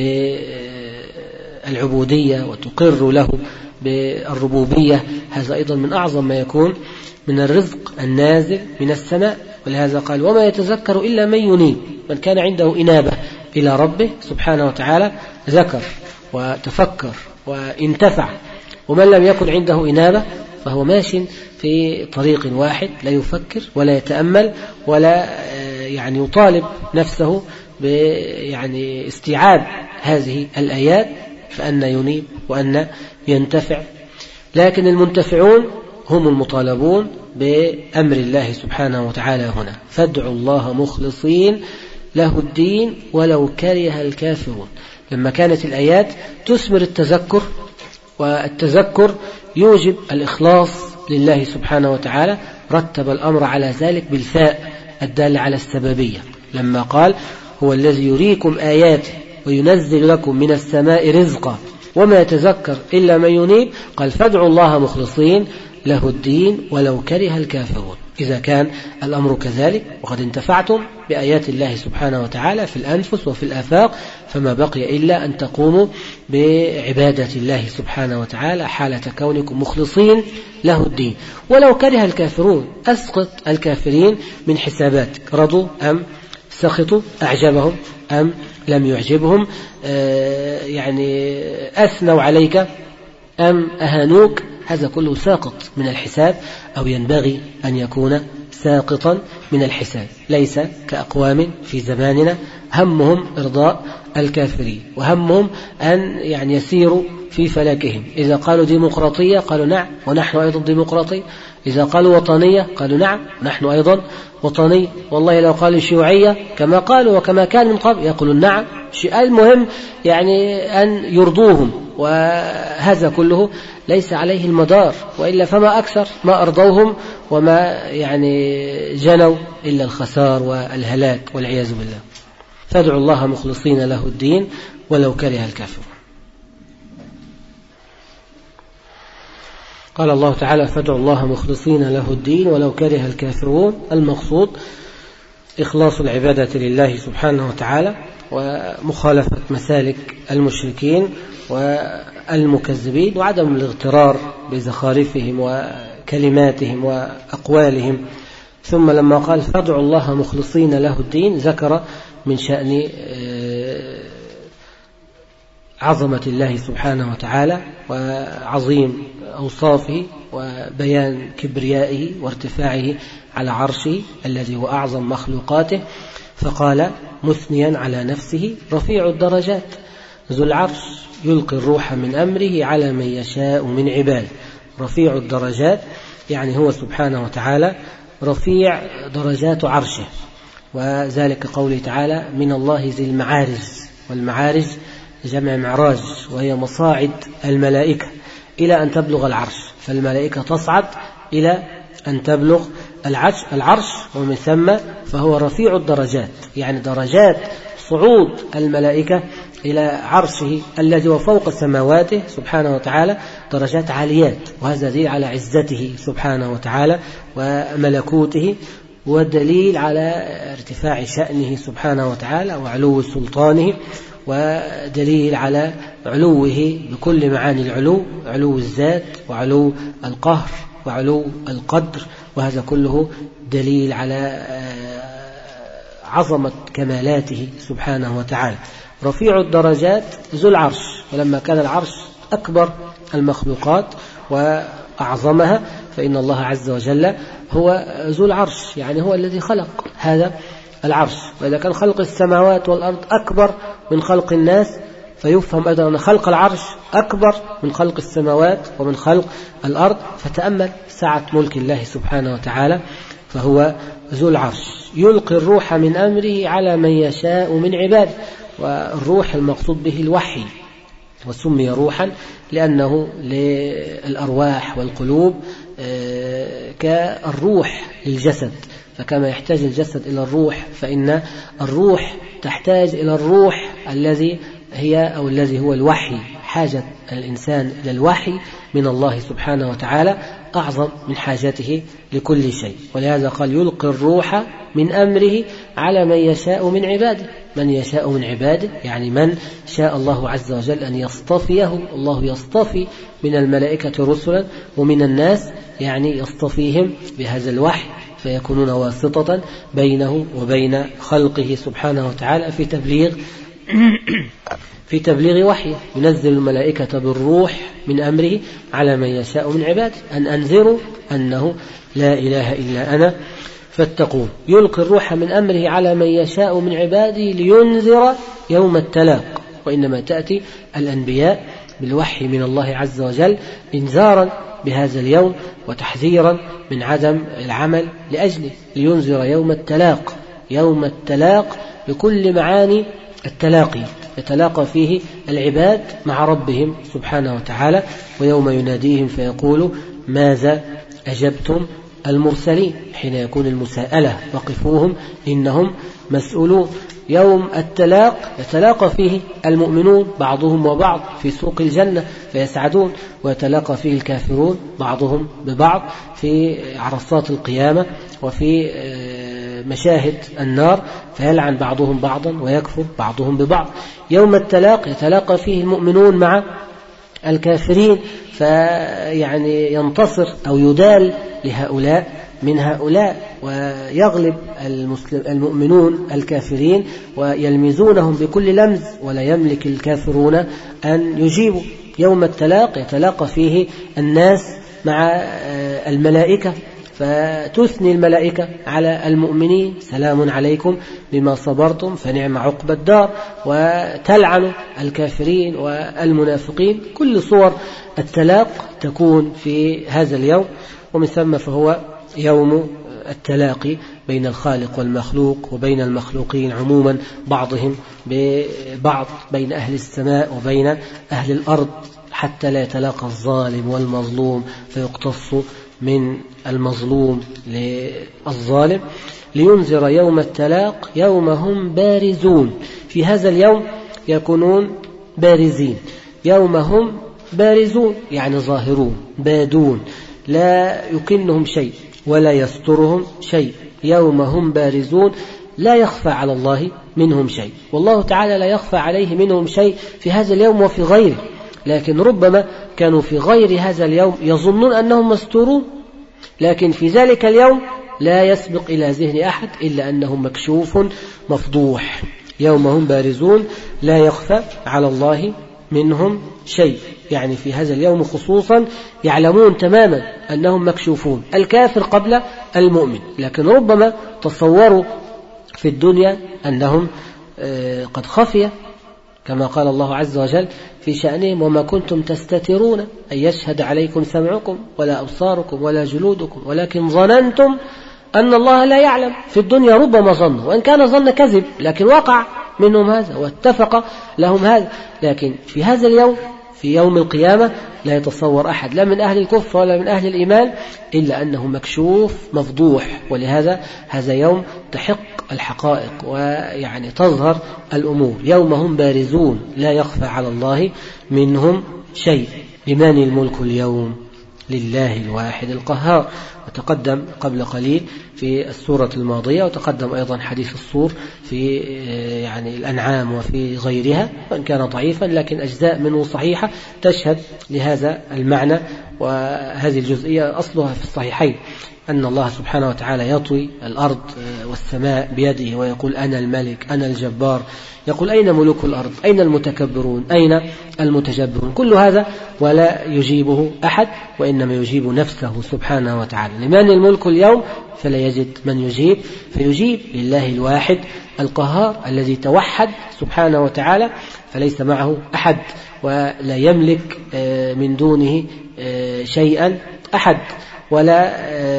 بالعبودية وتقر له بالربوبية. هذا أيضا من أعظم ما يكون من الرزق النازل من السماء. ولهذا قال وما يتذكر إلا من ينيب، من كان عنده إنابة إلى ربه سبحانه وتعالى ذكر. وتفكر وانتفع. ومن لم يكن عنده إنابة فهو ماشٍ في طريق واحد، لا يفكر ولا يتأمل ولا يعني يطالب نفسه يعني استيعاب هذه الآيات، فأن ينيب وأن ينتفع. لكن المنتفعون هم المطالبون بأمر الله سبحانه وتعالى هنا، فادعوا الله مخلصين له الدين ولو كره الكافرون. لما كانت الآيات تثمر التذكر، والتذكر يوجب الإخلاص لله سبحانه وتعالى، رتب الأمر على ذلك بالفاء الدالة على السببية، لما قال هو الذي يريكم آياته وينزل لكم من السماء رزقا وما يتذكر إلا من ينيب، قال فادعوا الله مخلصين له الدين ولو كره الكافرون. إذا كان الأمر كذلك وقد انتفعتم بآيات الله سبحانه وتعالى في الأنفس وفي الآفاق، فما بقي إلا أن تقوموا بعبادة الله سبحانه وتعالى حالة كونكم مخلصين له الدين ولو كره الكافرون. أسقط الكافرين من حساباتك، رضوا أم سخطوا، أعجبهم أم لم يعجبهم، يعني أثنوا عليك أم أهانوك، هذا كله ساقط من الحساب، أو ينبغي أن يكون ساقطا من الحساب. ليس كأقوام في زماننا همهم إرضاء الكافرين، وهمهم أن يعني يسيروا في فلكهم. إذا قالوا ديمقراطية قالوا نعم ونحن أيضا ديمقراطية، إذا قالوا وطنية قالوا نعم نحن أيضا وطنية، والله لو قالوا شيوعية كما قالوا وكما كان من قبل يقولون نعم. المهم يعني أن يرضوهم، وهذا كله ليس عليه المدار، وإلا فما أكثر ما أرضوهم وما يعني جنوا إلا الخسار والهلاك والعياذ بالله. فادعوا الله مخلصين له الدين ولو كره الكافرون. قال الله تعالى فادعوا الله مخلصين له الدين ولو كره الكافرون. المقصود إخلاص العبادة لله سبحانه وتعالى، ومخالفة مسالك المشركين والمكذبين، وعدم الاغترار بزخارفهم وكلماتهم وأقوالهم. ثم لما قال فادعوا الله مخلصين له الدين ذكر من شأن عظمة الله سبحانه وتعالى وعظيم أوصافه وبيان كبريائه وارتفاعه على عرشه الذي هو أعظم مخلوقاته، فقال مثنيا على نفسه رفيع الدرجات ذو العرش يلقي الروح من أمره على من يشاء من عباده. رفيع الدرجات يعني هو سبحانه وتعالى رفيع درجات عرشه، وذلك قوله تعالى من الله ذي المعارج، والمعارج جمع معراج، وهي مصاعد الملائكة إلى أن تبلغ العرش، فالملائكة تصعد إلى أن تبلغ العرش، ومن ثم فهو رفيع الدرجات، يعني درجات صعود الملائكة إلى عرشه الذي وفوق سماواته سبحانه وتعالى درجات عاليات، وهذا دليل على عزته سبحانه وتعالى وملكوته، والدليل على ارتفاع شأنه سبحانه وتعالى وعلو سلطانه، ودليل على علوه بكل معاني العلو، علو الذات وعلو القهر وعلو القدر، وهذا كله دليل على عظمة كمالاته سبحانه وتعالى. رفيع الدرجات ذو العرش، ولما كان العرش أكبر المخلوقات وأعظمها، فإن الله عز وجل هو ذو العرش، يعني هو الذي خلق هذا العرش. وإذا كان خلق السماوات والأرض أكبر من خلق الناس، فيفهم أيضا أن خلق العرش أكبر من خلق السماوات ومن خلق الأرض. فتأمل سعة ملك الله سبحانه وتعالى، فهو ذو العرش يلقي الروح من أمره على من يشاء من عباده. والروح المقصود به الوحي، وسمي روحا لأنه للأرواح والقلوب كالروح للجسد، فكما يحتاج الجسد إلى الروح، فإن الروح تحتاج إلى الروح الذي هو الوحي. حاجة الإنسان إلى الوحي من الله سبحانه وتعالى أعظم من حاجته لكل شيء، ولهذا قال يلقي الروح من أمره على من يشاء من عباده. من يشاء من عباده يعني من شاء الله عز وجل أن يصطفيه. الله يصطفي من الملائكة رسلا ومن الناس، يعني يصطفيهم بهذا الوحي، فيكونون واسطة بينه وبين خلقه سبحانه وتعالى في تبليغ وحيه، ينزل الملائكة بالروح من أمره على من يشاء من عباده أن أنذروا أنه لا إله إلا أنا فاتقون. يلقي الروح من أمره على من يشاء من عباده لينذر يوم التلاق. وإنما تأتي الأنبياء بالوحي من الله عز وجل إنذارا بهذا اليوم وتحذيرا من عدم العمل لأجله، لينذر يوم التلاق. يوم التلاق بكل معاني التلاقي، يتلاقى فيه العباد مع ربهم سبحانه وتعالى، ويوم يناديهم فيقول ماذا أجبتم المرسلين، حين يكون المساءلة وقفوهم إنهم مسؤولون. يوم التلاق يتلاقى فيه المؤمنون بعضهم وبعض في سوق الجنة فيسعدون، ويتلاقى فيه الكافرون بعضهم ببعض في عرصات القيامة وفي مشاهد النار فيلعن بعضهم بعضا ويكفر بعضهم ببعض. يوم التلاق يتلاقى فيه المؤمنون مع الكافرين فيعني ينتصر أو يدال لهؤلاء من هؤلاء، ويغلب المؤمنون الكافرين ويلمزونهم بكل لمز، ولا يملك الكافرون أن يجيبوا. يوم التلاق يتلاقى فيه الناس مع الملائكة فتثني الملائكة على المؤمنين سلام عليكم بما صبرتم فنعم عقبى الدار، وتلعن الكافرين والمنافقين. كل صور التلاق تكون في هذا اليوم، ومن ثم فهو يوم التلاقي بين الخالق والمخلوق وبين المخلوقين عموما بعضهم ببعض، بين أهل السماء وبين أهل الأرض، حتى لا يتلاقى الظالم والمظلوم فيقتص من المظلوم للظالم. لينذر يوم التلاق يوم هم بارزون. في هذا اليوم يكونون بارزين، يوم هم بارزون يعني ظاهرون بادون، لا يكنهم شيء ولا يسترهم شيء. يوم هم بارزون لا يخفى على الله منهم شيء، والله تعالى لا يخفى عليه منهم شيء في هذا اليوم وفي غيره، لكن ربما كانوا في غير هذا اليوم يظنون أنهم مستورون، لكن في ذلك اليوم لا يسبق إلى ذهن أحد إلا أنهم مكشوف مفضوح. يوم هم بارزون لا يخفى على الله منهم شيء، يعني في هذا اليوم خصوصا يعلمون تماما أنهم مكشوفون. الكافر قبل المؤمن، لكن ربما تصوروا في الدنيا أنهم قد خفي، كما قال الله عز وجل في شأنهم وما كنتم تستترون أن يشهد عليكم سمعكم ولا أبصاركم ولا جلودكم ولكن ظننتم أن الله لا يعلم. في الدنيا ربما ظنوا، وإن كان ظن كذب لكن وقع منهم هذا واتفق لهم هذا. لكن في هذا اليوم، في يوم القيامة، لا يتصور أحد لا من أهل الكفر ولا من أهل الإيمان إلا أنه مكشوف مفضوح. ولهذا هذا يوم تحق الحقائق ويعني تظهر الأمور. يوم هم بارزون لا يخفى على الله منهم شيء. لمن الملك اليوم؟ لله الواحد القهار. وتقدم قبل قليل في السورة الماضية، وتقدم أيضا حديث الصور في يعني الأنعام وفي غيرها، وإن كان ضعيفا لكن أجزاء منه صحيحة تشهد لهذا المعنى. وهذه الجزئية أصلها في الصحيحين أن الله سبحانه وتعالى يطوي الأرض والسماء بيده ويقول أنا الملك أنا الجبار. يقول أين ملوك الأرض؟ أين المتكبرون؟ أين المتجبرون؟ كل هذا ولا يجيبه أحد، وإنما يجيب نفسه سبحانه وتعالى. لمن الملك اليوم؟ فلا يجد من يجيب، فيجيب لله الواحد القهار الذي توحد سبحانه وتعالى فليس معه أحد، ولا يملك من دونه شيئا أحد، ولا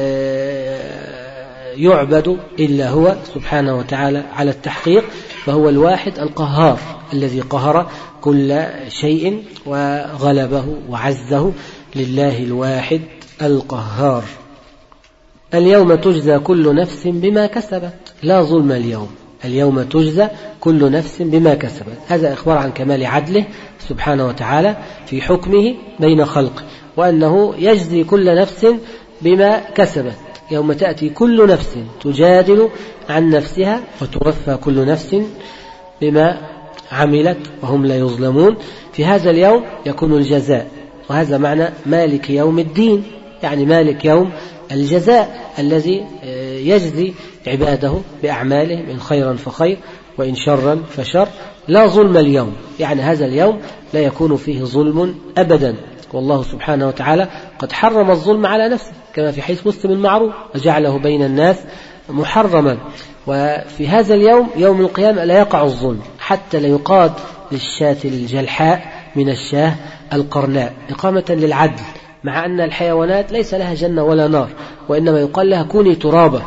يعبد إلا هو سبحانه وتعالى على التحقيق. فهو الواحد القهار الذي قهر كل شيء وغلبه وعزه. لله الواحد القهار. اليوم تجزى كل نفس بما كسبت لا ظلم اليوم. اليوم تجزى كل نفس بما كسبت. هذا إخبار عن كمال عدله سبحانه وتعالى في حكمه بين خلقه، وأنه يجزي كل نفس بما كسبت. يوم تأتي كل نفس تجادل عن نفسها وتوفى كل نفس بما عملت وهم لا يظلمون. في هذا اليوم يكون الجزاء، وهذا معنى مالك يوم الدين، يعني مالك يوم الجزاء الذي يجزي عباده بأعمالهم إن خيرا فخير وإن شرا فشر. لا ظلم اليوم، يعني هذا اليوم لا يكون فيه ظلم أبدا، والله سبحانه وتعالى قد حرم الظلم على نفسه كما في حديث مسلم المعروف وجعله بين الناس محرما. وفي هذا اليوم يوم القيامة لا يقع الظلم، حتى لا يقاد للشاة الجلحاء من الشاة القرناء، إقامة للعدل، مع أن الحيوانات ليس لها جنة ولا نار، وإنما يقال لها كوني ترابا،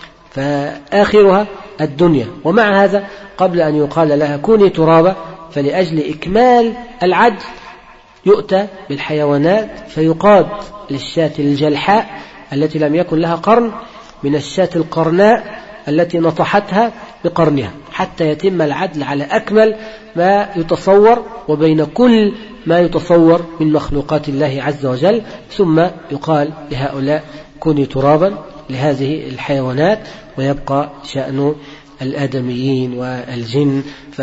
فآخرها الدنيا. ومع هذا قبل أن يقال لها كوني ترابا، فلأجل إكمال العدل يؤتى بالحيوانات فيقاد للشاة الجلحاء التي لم يكن لها قرن من الشاة القرناء التي نطحتها بقرنها، حتى يتم العدل على أكمل ما يتصور وبين كل ما يتصور من مخلوقات الله عز وجل. ثم يقال لهؤلاء كوني ترابا لهذه الحيوانات، ويبقى شأن الآدميين والجن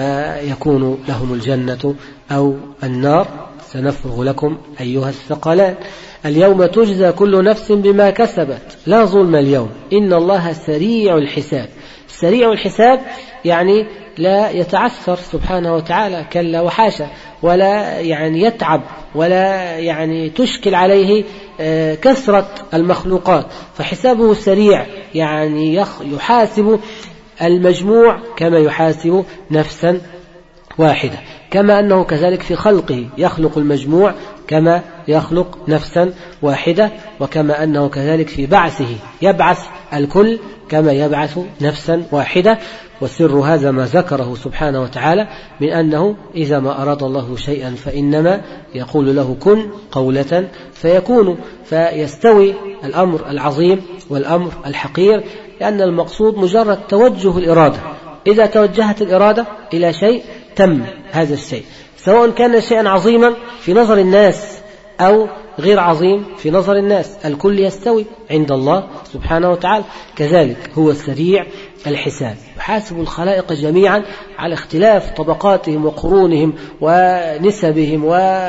فيكون لهم الجنة أو النار. سنفرغ لكم أيها الثقلان. اليوم تجزى كل نفس بما كسبت لا ظلم اليوم إن الله سريع الحساب. سريع الحساب يعني لا يتعثر سبحانه وتعالى، كلا وحاشا، ولا يعني يتعب، ولا يعني تشكل عليه كثرة المخلوقات، فحسابه سريع، يعني يحاسب المجموع كما يحاسب نفسا واحدة، كما أنه كذلك في خلقه يخلق المجموع كما يخلق نفسا واحدة، وكما أنه كذلك في بعثه يبعث الكل كما يبعث نفسا واحدة. وسر هذا ما ذكره سبحانه وتعالى من أنه إذا ما أراد الله شيئا فإنما يقول له كن قولة فيكون، فيستوي الأمر العظيم والأمر الحقير، لأن المقصود مجرد توجه الإرادة. إذا توجهت الإرادة إلى شيء تم هذا الشيء، سواء كان شيئا عظيما في نظر الناس أو غير عظيم في نظر الناس، الكل يستوي عند الله سبحانه وتعالى. كذلك هو سريع الحساب، يحاسب الخلائق جميعا على اختلاف طبقاتهم وقرونهم ونسبهم،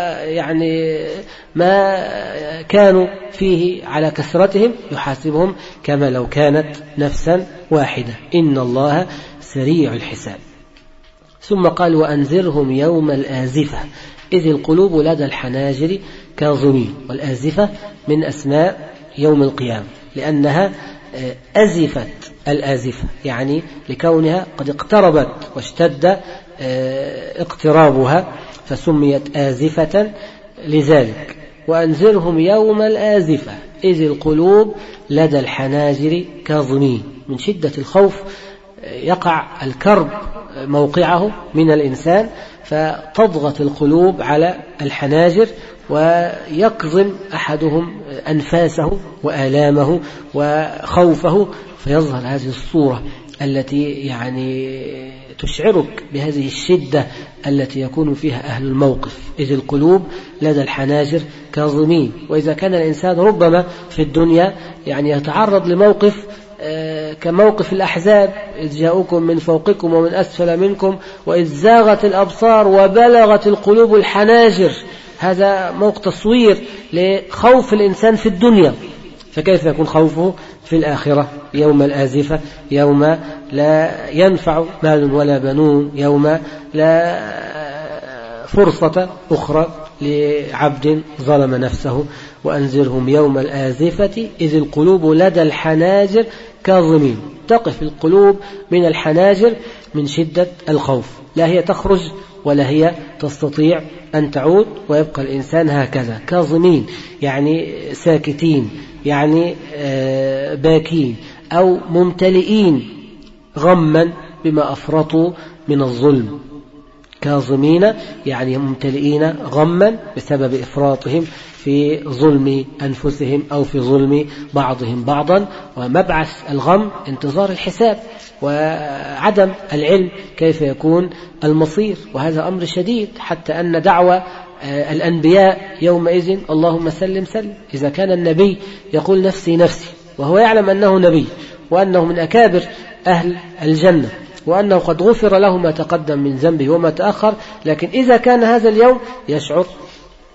ويعني ما كانوا فيه على كثرتهم يحاسبهم كما لو كانت نفسا واحدة. إن الله سريع الحساب. ثم قال وأنذرهم يوم الآزفة إذ القلوب لدى الحناجر كاظمين. والآزفة من أسماء يوم القيامة، لأنها أزفت الآزفة، يعني لكونها قد اقتربت واشتد اقترابها فسميت آزفة لذلك. وأنذرهم يوم الآزفة إذ القلوب لدى الحناجر كاظمين. من شدة الخوف يقع الكرب موقعه من الإنسان، فتضغط القلوب على الحناجر ويكظم أحدهم أنفاسه وآلامه وخوفه، فيظهر هذه الصورة التي يعني تشعرك بهذه الشدة التي يكون فيها أهل الموقف. إذ القلوب لدى الحناجر كاظمين. وإذا كان الإنسان ربما في الدنيا يعني يتعرض لموقف كموقف الأحزاب إذ جاءوكم من فوقكم ومن أسفل منكم وإذ زاغت الأبصار وبلغت القلوب الحناجر، هذا موقف تصوير لخوف الإنسان في الدنيا، فكيف يكون خوفه في الآخرة يوم الآزفة، يوم لا ينفع مال ولا بنون، يوم لا فرصة أخرى لعبد ظلم نفسه. وأنذرهم يوم الآزفة إذ القلوب لدى الحناجر كاظمين. تقف القلوب من الحناجر من شدة الخوف، لا هي تخرج ولا هي تستطيع أن تعود، ويبقى الإنسان هكذا كاظمين، يعني ساكتين، يعني باكين أو ممتلئين غما بما أفرطوا من الظلم. كاظمين يعني ممتلئين غما بسبب إفراطهم في ظلم أنفسهم أو في ظلم بعضهم بعضا. ومبعث الغم انتظار الحساب وعدم العلم كيف يكون المصير، وهذا أمر شديد، حتى أن دعوة الأنبياء يومئذ اللهم سلم سلم. إذا كان النبي يقول نفسي نفسي وهو يعلم أنه نبي وأنه من أكابر أهل الجنة وأنه قد غفر له ما تقدم من ذنبه وما تأخر، لكن إذا كان هذا اليوم يشعر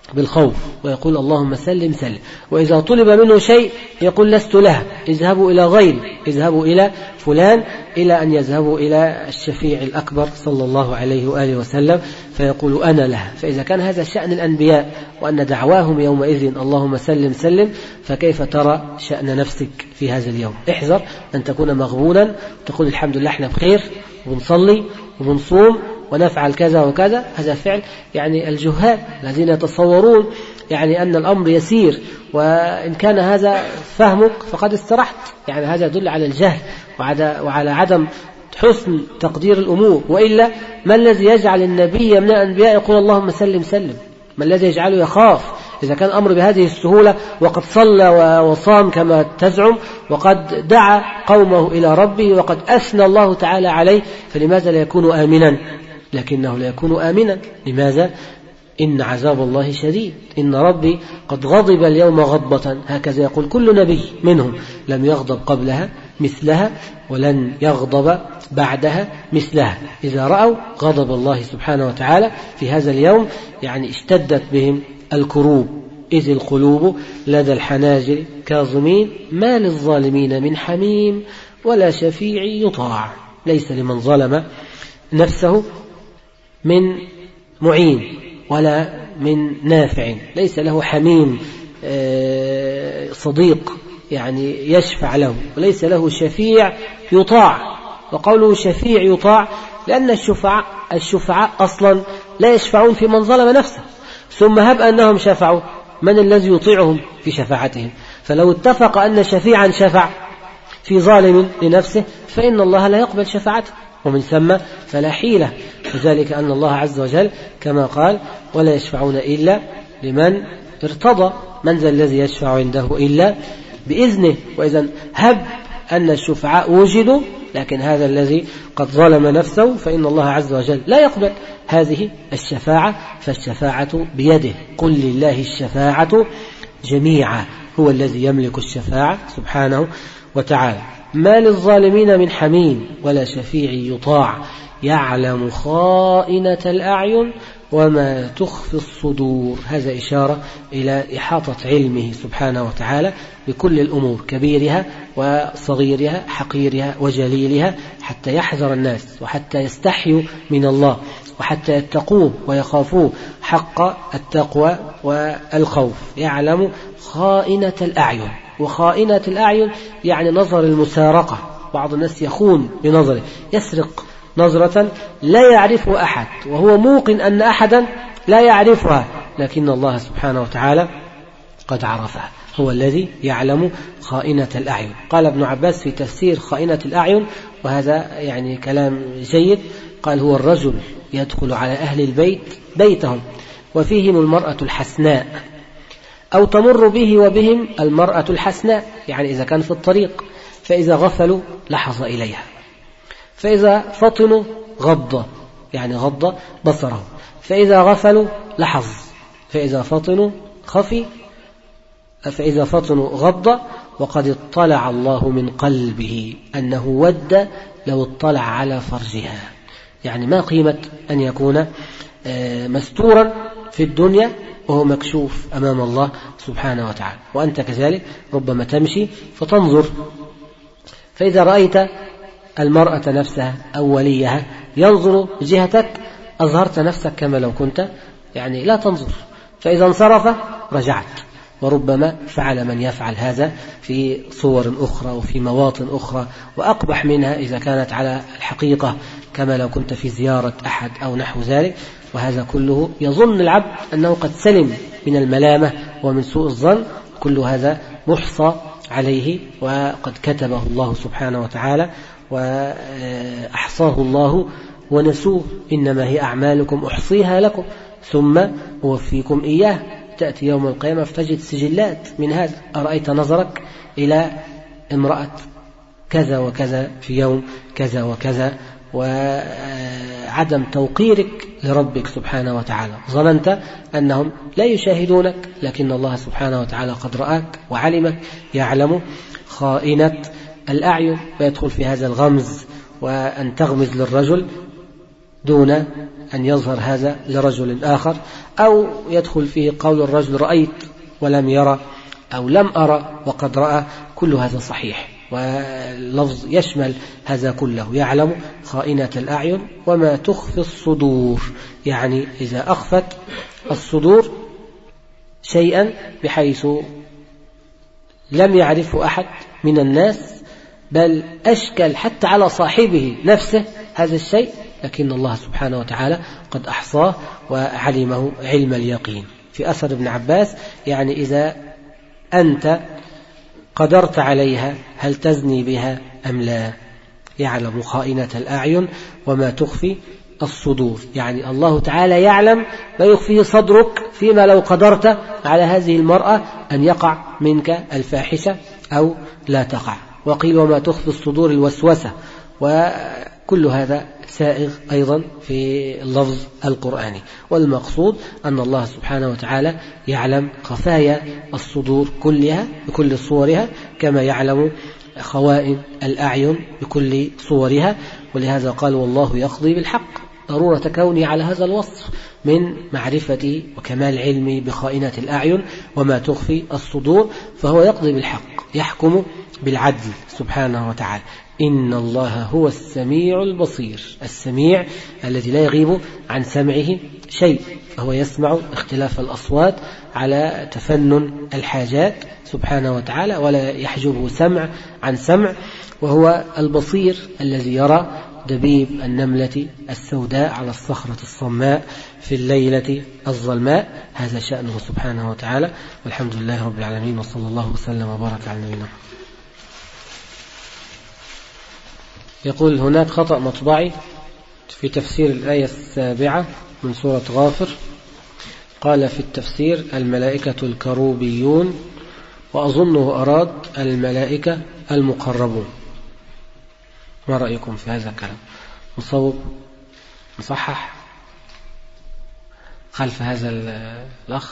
بالخوف ويقول اللهم سلم سلم. وإذا طلب منه شيء يقول لست لها، اذهبوا إلى غيري، اذهبوا إلى فلان، إلى أن يذهبوا إلى الشفيع الأكبر صلى الله عليه وآله وسلم فيقول أنا لها. فإذا كان هذا شأن الأنبياء وأن دعواهم يومئذ اللهم سلم سلم، فكيف ترى شأن نفسك في هذا اليوم؟ احذر أن تكون مغبونا تقول الحمد لله احنا بخير وبنصلي وبنصوم ونفعل كذا وكذا. هذا فعل يعني الجهال الذين يتصورون يعني أن الأمر يسير، وإن كان هذا فهمك فقد استرحت. يعني هذا يدل على الجهل وعلى عدم حسن تقدير الأمور. وإلا ما الذي يجعل النبي من الأنبياء يقول اللهم سلم سلم؟ ما الذي يجعله يخاف؟ إذا كان الأمر بهذه السهولة وقد صلى وصام كما تزعم وقد دعا قومه إلى ربه وقد أثنى الله تعالى عليه، فلماذا لا يكون آمنا؟ لكنه لا يكون آمنا. لماذا؟ إن عذاب الله شديد، إن ربي قد غضب اليوم غضبة، هكذا يقول كل نبي منهم، لم يغضب قبلها مثلها ولن يغضب بعدها مثلها. إذا رأوا غضب الله سبحانه وتعالى في هذا اليوم يعني اشتدت بهم الكروب، إذ القلوب لدى الحناجر كاظمين ما للظالمين من حميم ولا شفيع يطاع. ليس لمن ظلم نفسه من معين ولا من نافع، ليس له حميم صديق يعني يشفع له، وليس له شفيع يطاع. وقوله شفيع يطاع لأن الشفعاء أصلا لا يشفعون في من ظلم نفسه، ثم هب أنهم شفعوا، من الذي يطيعهم في شفاعتهم؟ فلو اتفق أن شفيعا شفع في ظالم لنفسه فإن الله لا يقبل شفاعته، ومن ثم فلا حيلة. وذلك أن الله عز وجل كما قال ولا يشفعون إلا لمن ارتضى، من ذا الذي يشفع عنده إلا بإذنه. وإذا هب أن الشفعاء وجدوا، لكن هذا الذي قد ظلم نفسه فإن الله عز وجل لا يقبل هذه الشفاعة، فالشفاعة بيده. قل لله الشفاعة جميعا، هو الذي يملك الشفاعة سبحانه وتعالى. ما للظالمين من حميم ولا شفيع يطاع يعلم خائنة الأعين وما تخفي الصدور. هذا إشارة إلى إحاطة علمه سبحانه وتعالى بكل الأمور، كبيرها وصغيرها، حقيرها وجليلها، حتى يحذر الناس وحتى يستحيوا من الله وحتى يتقوه ويخافوه حق التقوى والخوف. يعلم خائنة الأعين، وخائنة الأعين يعني نظر المسارقة. بعض الناس يخون بنظره، يسرق نظرة لا يعرفها أحد وهو موقن أن أحدا لا يعرفها، لكن الله سبحانه وتعالى قد عرفها، هو الذي يعلم خائنة الأعين. قال ابن عباس في تفسير خائنة الأعين، وهذا يعني كلام جيد، قال هو الرجل يدخل على أهل البيت بيتهم وفيهم المرأة الحسناء، أو تمر به وبهم المرأة الحسناء، يعني إذا كان في الطريق، فإذا غفلوا لحظ إليها، فإذا فطنوا غض، يعني غض بصره، فإذا غفلوا لحظ، فإذا فطنوا خفي، فإذا فطنوا غض. وقد اطلع الله من قلبه أنه ود لو اطلع على فرجها. يعني ما قيمة أن يكون مستورا في الدنيا وهو مكشوف أمام الله سبحانه وتعالى. وأنت كذلك ربما تمشي فتنظر، فإذا رأيت المرأة نفسها أو وليها ينظر جهتك أظهرت نفسك كما لو كنت يعني لا تنظر، فإذا انصرف رجعت. وربما فعل من يفعل هذا في صور أخرى وفي مواطن أخرى، وأقبح منها إذا كانت على الحقيقة كما لو كنت في زيارة أحد أو نحو ذلك. وهذا كله يظن العبد أنه قد سلم من الملامة ومن سوء الظن، كل هذا محصى عليه وقد كتبه الله سبحانه وتعالى وأحصاه الله ونسوه. إنما هي أعمالكم أحصيها لكم ثم أوفيكم إياه. تأتي يوم القيامة فتجد سجلات من هذا. أرأيت نظرك إلى امرأة كذا وكذا في يوم كذا وكذا، وعدم توقيرك لربك سبحانه وتعالى، ظننت أنهم لا يشاهدونك، لكن الله سبحانه وتعالى قد رآك وعلمك، يعلم خائنة الأعين. ويدخل في هذا الغمز، وأن تغمز للرجل دون أن يظهر هذا لرجل آخر، أو يدخل فيه قول الرجل رأيت ولم يرى، أو لم أرى وقد رأى، كل هذا صحيح، واللفظ يشمل هذا كله. يعلم خائنة الأعين وما تخفي الصدور، يعني إذا أخفت الصدور شيئا بحيث لم يعرفه أحد من الناس، بل أشكل حتى على صاحبه نفسه هذا الشيء، لكن الله سبحانه وتعالى قد أحصاه وعلمه علم اليقين. في أثر ابن عباس يعني إذا أنت قدرت عليها هل تزني بها أم لا. يعلم خائنة الأعين وما تخفي الصدور، يعني الله تعالى يعلم ما يخفيه صدرك فيما لو قدرت على هذه المرأة أن يقع منك الفاحشة أو لا تقع. وقيل وما تخفي الصدور الوسوسة، وكل هذا سائغ أيضا في اللفظ القرآني. والمقصود أن الله سبحانه وتعالى يعلم خفايا الصدور كلها بكل صورها، كما يعلم خوائن الأعين بكل صورها. ولهذا قال والله يقضي بالحق، ضرورة كوني على هذا الوصف من معرفتي وكمال علمي بخائنة الأعين وما تخفي الصدور، فهو يقضي بالحق، يحكم بالعدل سبحانه وتعالى. إن الله هو السميع البصير، السميع الذي لا يغيب عن سمعه شيء، فهو يسمع اختلاف الأصوات على تفنن الحاجات سبحانه وتعالى، ولا يحجبه سمع عن سمع. وهو البصير الذي يرى دبيب النملة السوداء على الصخرة الصماء في الليلة الظلماء، هذا شأنه سبحانه وتعالى. والحمد لله رب العالمين، وصلى الله وسلم وبارك على نبينا. يقول هناك خطأ مطبعي في تفسير الآية 7 من سورة غافر. قال في التفسير الملائكة الكروبيون، وأظنه أراد الملائكة المقربون. ما رأيكم في هذا الكلام؟ مصوب مصحح خلف هذا الأخ؟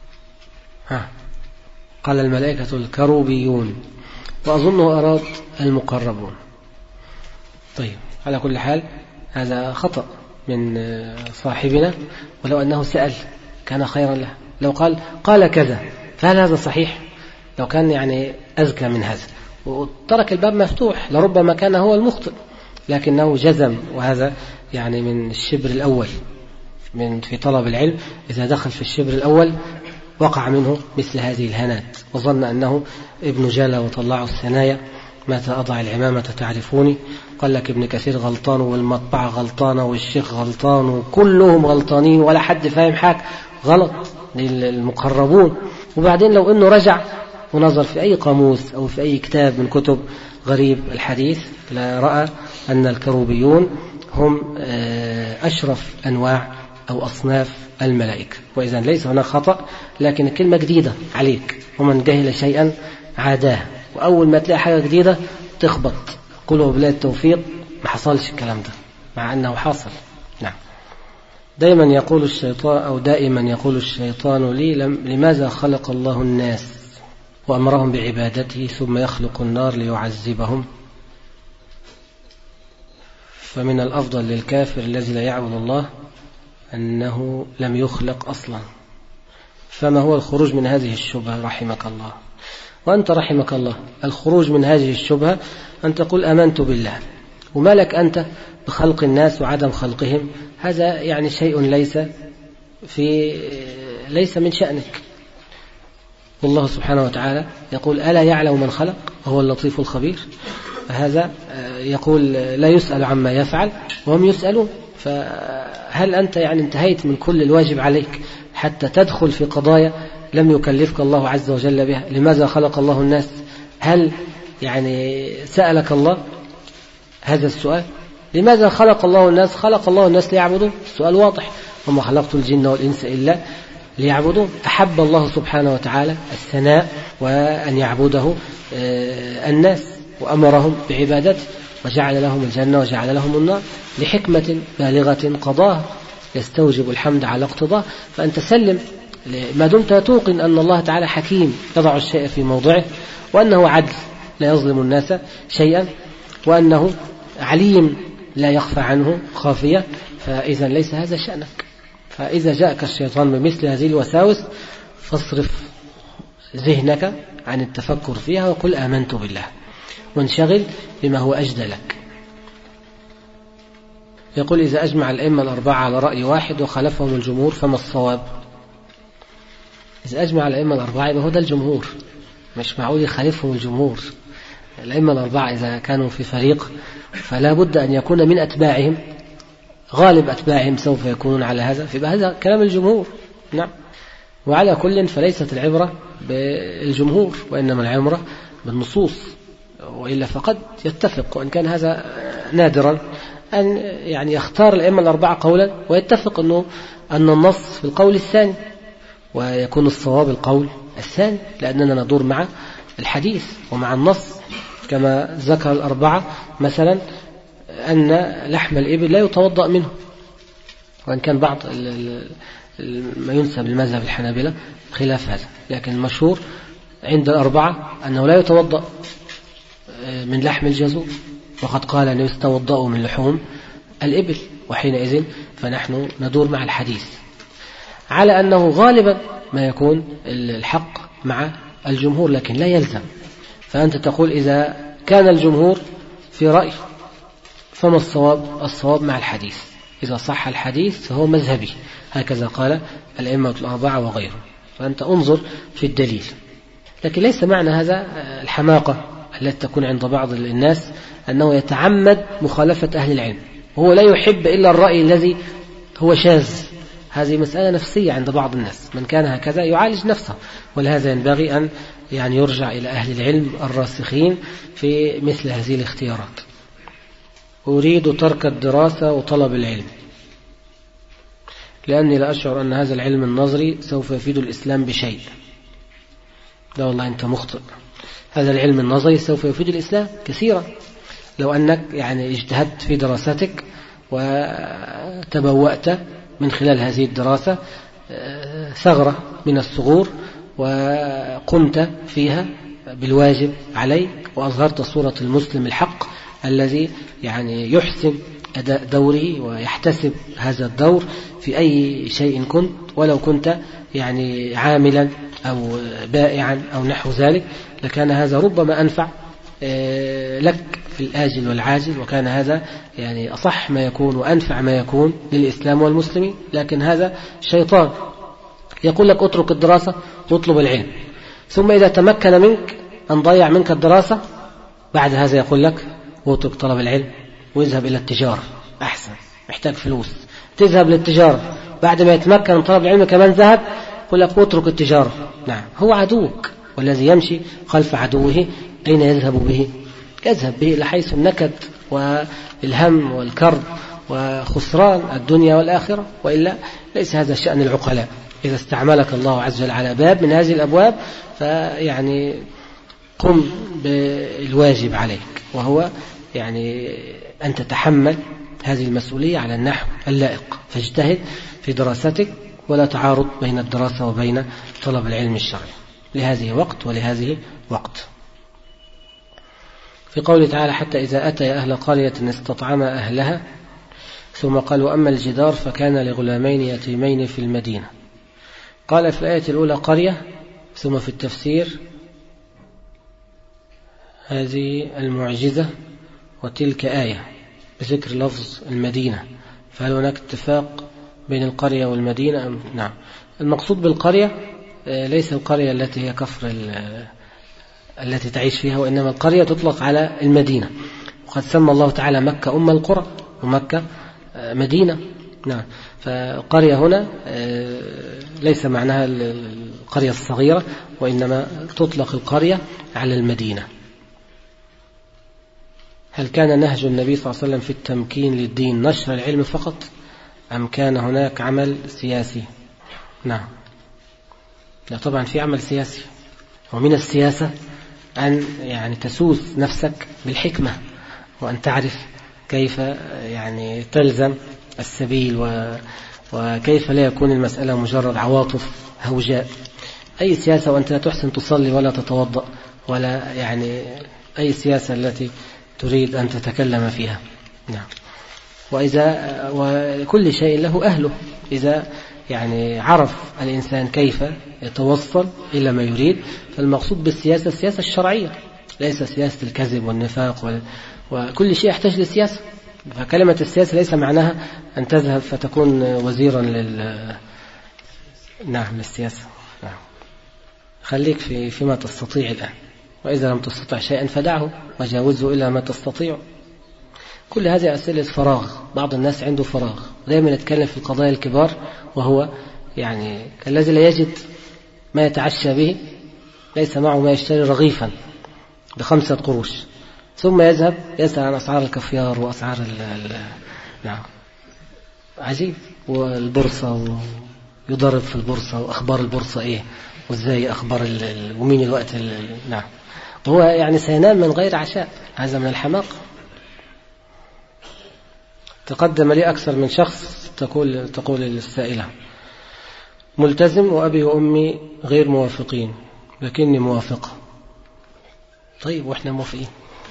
قال الملائكة الكروبيون وأظنه أراد المقربون. طيب، على كل حال هذا خطأ من صاحبنا، ولو أنه سأل كان خيرا له. لو قال كذا فهل هذا صحيح؟ لو كان يعني أذكى من هذا وترك الباب مفتوح، لربما كان هو المخطئ، لكنه جزم، وهذا يعني من الشبر الأول في طلب العلم. إذا دخل في الشبر الأول وقع منه مثل هذه الهنات، وظن أنه ابن جلا وطلعه الثنايا متى أضع العمامة تعرفوني. قال لك ابن كثير غلطان، والمطبعة غلطانة، والشيخ غلطان، وكلهم غلطانين ولا حد فاهم حاجة. غلط للمقربون. وبعدين لو أنه رجع ونظر في أي قاموس أو في أي كتاب من كتب غريب الحديث لرأى أن الكروبيون هم أشرف أنواع أو أصناف الملائكة. وإذا ليس هناك خطأ، لكن الكلمة جديدة عليك، ومن جهل شيئا عاداه، وأول ما تلاقي حاجة جديدة تخبط. قلوا بالله التوفيق، ما حصلش الكلام ده مع أنه حاصل. نعم. دائما يقول الشيطان لي لماذا خلق الله الناس وأمرهم بعبادته ثم يخلق النار ليعذبهم؟ فمن الأفضل للكافر الذي لا يعبد الله أنه لم يخلق أصلا. فما هو الخروج من هذه الشبهة رحمك الله؟ وأنت رحمك الله الخروج من هذه الشبهة أن تقول آمنت بالله، وما لك أنت بخلق الناس وعدم خلقهم؟ هذا يعني شيء ليس من شأنك. والله سبحانه وتعالى يقول ألا يعلم من خلق وهو اللطيف الخبير. فهذا يقول لا يسأل عما يفعل وهم يسألون. فهل أنت يعني انتهيت من كل الواجب عليك حتى تدخل في قضايا لم يكلفك الله عز وجل بها؟ لماذا خلق الله الناس؟ هل يعني سألك الله هذا السؤال؟ لماذا خلق الله الناس؟ خلق الله الناس ليعبدون، السؤال واضح. وما خلقت الجن والإنس إلا ليعبدون. أحب الله سبحانه وتعالى الثناء وأن يعبده الناس، وأمرهم بعبادته، وجعل لهم الجنة وجعل لهم النار لحكمة بالغة قضاها يستوجب الحمد على اقتضاه. فأنت سلم ما دمت توقن أن الله تعالى حكيم يضع الشيء في موضعه، وأنه عدل لا يظلم الناس شيئا، وأنه عليم لا يخفى عنه خافية. فإذا ليس هذا شأنك. فإذا جاءك الشيطان بمثل هذه الوساوس فاصرف ذهنك عن التفكر فيها وقل آمنت بالله، وانشغل بما هو أجدى لك. يقول إذا أجمع الأئمة الأربعة على رأي واحد وخالفهم الجمهور فما الصواب؟ إذا أجمع الأئمة الأربعة يبقى هو ده الجمهور، مش معقول يخالفهم الجمهور. الأئمة الأربعة إذا كانوا في فريق فلا بد أن يكون من أتباعهم، غالب أتباعهم سوف يكونون على هذا، فيبقى هذا كلام الجمهور. نعم. وعلى كل فليست العبرة بالجمهور وإنما العبرة بالنصوص، وإلا فقد يتفق، وإن كان هذا نادرا أن يعني يختار الأئمة الأربعة قولا ويتفق أن النص في القول الثاني ويكون الصواب القول الثاني، لأننا ندور مع الحديث ومع النص. كما ذكر الأربعة مثلا أن لحم الإبل لا يتوضأ منه، وإن كان بعض ما ينسب المذهب الحنابلة خلاف هذا، لكن المشهور عند الأربعة أنه لا يتوضأ من لحم الجزور، وقد قال أنه يتوضأ من لحوم الإبل، وحينئذ فنحن ندور مع الحديث على أنه غالبا ما يكون الحق مع الجمهور، لكن لا يلزم. فأنت تقول إذا كان الجمهور في رأي فما الصواب؟ الصواب مع الحديث، إذا صح الحديث فهو مذهبي، هكذا قال الأئمة الأربعة وغيرهم. فأنت انظر في الدليل. لكن ليس معنى هذا الحماقة التي تكون عند بعض الناس أنه يتعمد مخالفة أهل العلم، وهو لا يحب إلا الرأي الذي هو شاذ. هذه مسألة نفسية عند بعض الناس، من كان هكذا يعالج نفسه، ولهذا ينبغي أن يرجع إلى أهل العلم الراسخين في مثل هذه الاختيارات. أريد ترك الدراسة وطلب العلم لأني لا أشعر أن هذا العلم النظري سوف يفيد الإسلام بشيء. لا والله أنت مخطئ، هذا العلم النظري سوف يفيد الإسلام كثيرا لو أنك اجتهدت في دراستك وتبوأت من خلال هذه الدراسة ثغرة من الثغور وقمت فيها بالواجب عليك، وأظهرت صورة المسلم الحق الذي يحسن أداء دوره ويحتسب هذا الدور في أي شيء كنت، ولو كنت عاملا أو بائعا أو نحو ذلك، لكان هذا ربما أنفع لك في الآجل والعاجل، وكان هذا أصح ما يكون وأنفع ما يكون للإسلام والمسلمين. لكن هذا شيطان يقول لك اترك الدراسة واطلب العلم، ثم إذا تمكن منك أن ضيع منك الدراسة بعد هذا يقول لك اترك طلب العلم واذهب إلى التجارة، أحسن، محتاج فلوس، تذهب للتجارة. بعد ما يتمكن من طلب العلم كمان ذهب يقول لك اترك التجارة. نعم، هو عدوك، والذي يمشي خلف عدوه أين يذهب به؟ يذهب به لحيث النكد والهم والكرب وخسران الدنيا والآخرة، وإلا ليس هذا شأن العقلاء. إذا استعملك الله عز وجل على باب من هذه الأبواب قم بالواجب عليك، وهو أن تتحمل هذه المسؤولية على النحو اللائق، فاجتهد في دراستك ولا تعارض بين الدراسة وبين طلب العلم الشرعي، لهذه وقت ولهذه وقت. في قوله تعالى حتى إذا أتى أهل قرية استطعما أهلها ثم قال وأما الجدار فكان لغلامين يتيمين في المدينة. قال في الآية الأولى قرية، ثم في التفسير هذه المعجزة وتلك آية بذكر لفظ المدينة، فهل هناك اتفاق بين القرية والمدينة؟ نعم، المقصود بالقرية ليس القرية التي هي كفر التي تعيش فيها، وإنما القرية تطلق على المدينة، وقد سمى الله تعالى مكة أم القرى ومكة مدينة. نعم، فالقرية هنا ليس معناها القرية الصغيرة، وإنما تطلق القرية على المدينة. هل كان نهج النبي صلى الله عليه وسلم في التمكين للدين نشر العلم فقط أم كان هناك عمل سياسي؟ نعم، لا طبعا في عمل سياسي، ومن السياسة أن تسوس نفسك بالحكمة، وأن تعرف كيف تلزم السبيل، وكيف لا يكون المسألة مجرد عواطف هوجاء. أي سياسة وأنت لا تحسن تصلي ولا تتوضأ، ولا أي سياسة التي تريد أن تتكلم فيها. نعم. وكل شيء له أهله. إذا يعني عرف الإنسان كيف يتوصل إلى ما يريد، فالمقصود بالسياسة السياسة الشرعية، ليس سياسة الكذب والنفاق وكل شيء يحتاج لسياسة. فكلمة السياسة ليس معناها أن تذهب فتكون وزيرا للسياسة. نعم. خليك فيما تستطيع الآن، وإذا لم تستطع شيئا فدعه وجاوزه إلى ما تستطيع. كل هذه أسئلة فراغ. بعض الناس عنده فراغ، دائما يتكلم في القضايا الكبار، وهو يعني الذي لا يجد ما يتعشى به، ليس معه ما يشتري رغيفا ب5 قروش، ثم يذهب يسأل عن أسعار الكافيار وأسعار نعم، عجيب. والبورصة، ويضرب في البورصة، وأخبار البورصة إيه، وإزاي أخبار ومين الوقت نعم. وهو يعني سينام من غير عشاء. هذا من الحماق. تقدم لي أكثر من شخص، تقول السائلة: ملتزم وأبي وأمي غير موافقين لكني موافقة. طيب وإحنا موافقين؟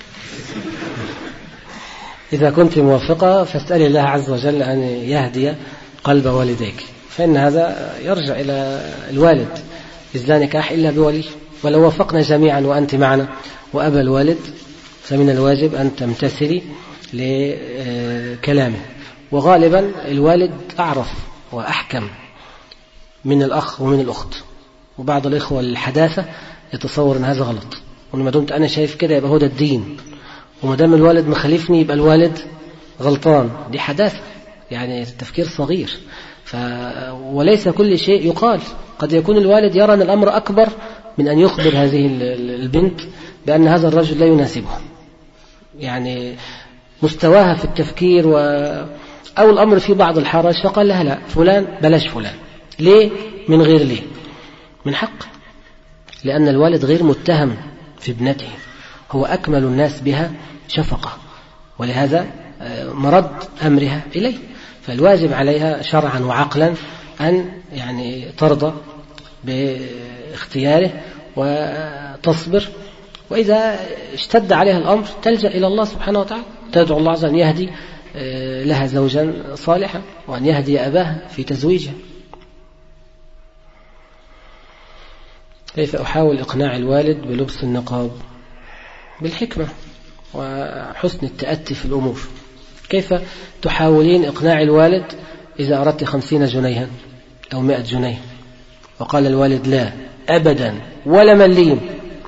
إذا كنت موافقة فاسألي الله عز وجل أن يهدي قلب والديك، فإن هذا يرجع إلى الوالد، إذ لا نكاح إلا بولي. ولو وافقنا جميعا وأنت معنا وأبى الوالد، فمن الواجب أن تمتثلي لكلامه. وغالبا الوالد أعرف وأحكم من الأخ ومن الأخت. وبعض الإخوة الحداثة يتصور أن هذا غلط، وما دمت أنا شايف كده يبقى هو ده الدين، وما دام الوالد مخالفني يبقى الوالد غلطان. دي حداثة، يعني التفكير صغير. وليس كل شيء يقال. قد يكون الوالد يرى أن الأمر أكبر من أن يخبر هذه البنت بأن هذا الرجل لا يناسبها، يعني مستواها في التفكير أو الأمر في بعض الحرج، فقال لها: لا، فلان بلاش فلان. ليه؟ من غير ليه، من حق، لأن الوالد غير متهم في ابنته، هو أكمل الناس بها شفقة، ولهذا مرد أمرها إليه. فالواجب عليها شرعا وعقلا أن يعني ترضى باختياره وتصبر، وإذا اشتد عليها الأمر تلجأ إلى الله سبحانه وتعالى، تدعو الله عز وجل أن يهدي لها زوجا صالحا، وأن يهدي أباها في تزويجها. كيف أحاول إقناع الوالد بلبس النقاب؟ بالحكمة وحسن التأتي في الأمور. كيف تحاولين إقناع الوالد إذا أردت 50 جنيها أو 100 جنيه وقال الوالد: لا أبدا ولا مليم،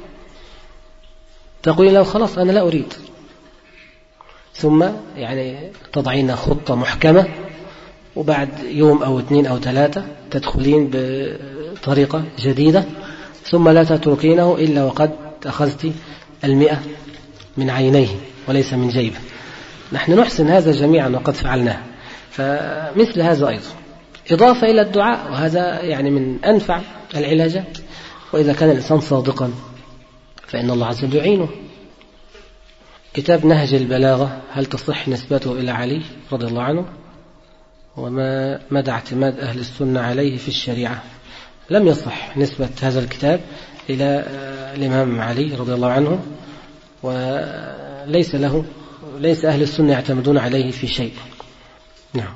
تقولين له: خلاص أنا لا أريد. ثم يعني تضعين خطة محكمة، وبعد يوم أو 2 أو 3 تدخلين بطريقة جديدة، ثم لا تتركينه إلا وقد أخذت 100 من عينيه وليس من جيبه. نحن نحسن هذا جميعا وقد فعلناه. فمثل هذا أيضا إضافة إلى الدعاء، وهذا يعني من أنفع العلاجات. وإذا كان الإنسان صادقا فإن الله عز وجل يعينه. كتاب نهج البلاغة، هل تصح نسبته إلى علي رضي الله عنه؟ وما مدى اعتماد أهل السنة عليه في الشريعة؟ لم يصح نسبة هذا الكتاب إلى الإمام علي رضي الله عنه، وليس أهل السنة يعتمدون عليه في شيء. نعم.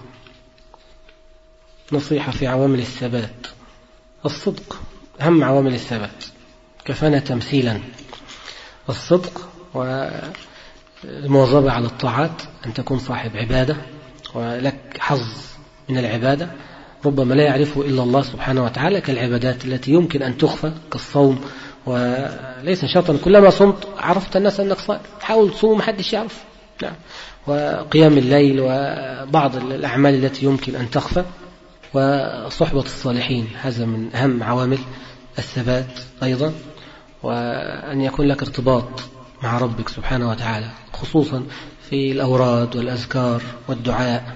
نصيحة في عوامل الثبات. الصدق أهم عوامل الثبات، كفانا تمثيلا. الصدق والمواظبة على الطاعات، أن تكون صاحب عبادة ولك حظ من العبادة ربما لا يعرفه إلا الله سبحانه وتعالى، كالعبادات التي يمكن أن تخفى كالصوم، وليس شرطا كلما صمت عرفت الناس أنك صائم، حاول تصوم محدش يعرف. نعم. وقيام الليل وبعض الأعمال التي يمكن أن تخفى، وصحبة الصالحين، هذا من أهم عوامل الثبات أيضا. وأن يكون لك ارتباط مع ربك سبحانه وتعالى، خصوصا في الأوراد والأذكار والدعاء.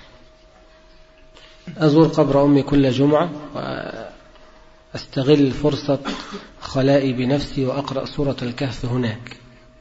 أزور قبر أمي كل جمعة وأستغل فرصة خلائي بنفسي وأقرأ سورة الكهف هناك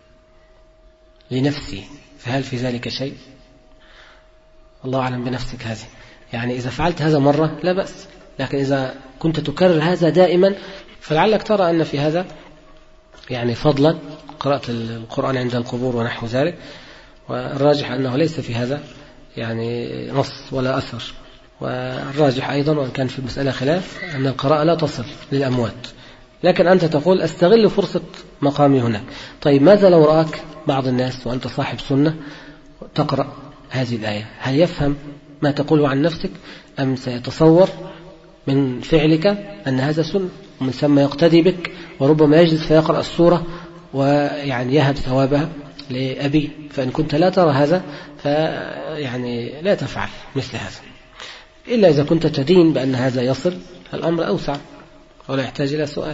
لنفسي، فهل في ذلك شيء؟ الله أعلم بنفسك هذه، يعني إذا فعلت هذا مرة لا بأس، لكن إذا كنت تكرر هذا دائما فلعلك ترى أن في هذا يعني فضلا، قراءة القرآن عند القبور ونحو ذلك. والراجح أنه ليس في هذا يعني نص ولا أثر. والراجح أيضا، وأن كان في المسألة خلاف، أن القراءة لا تصل للأموات، لكن أنت تقول أستغل فرصة مقامي هناك. طيب ماذا لو رأك بعض الناس وأنت صاحب سنة تقرأ هذه الآية؟ هل يفهم ما تقوله عن نفسك، أم سيتصور من فعلك أن هذا سنة، ومن ثم يقتدي بك، وربما يجلس فيقرأ السورة ويعني يهب ثوابها لأبي؟ فإن كنت لا ترى هذا فيعني لا تفعل مثل هذا، إلا إذا كنت تدين بأن هذا يصل، الأمر أوسع ولا يحتاج إلى سؤال.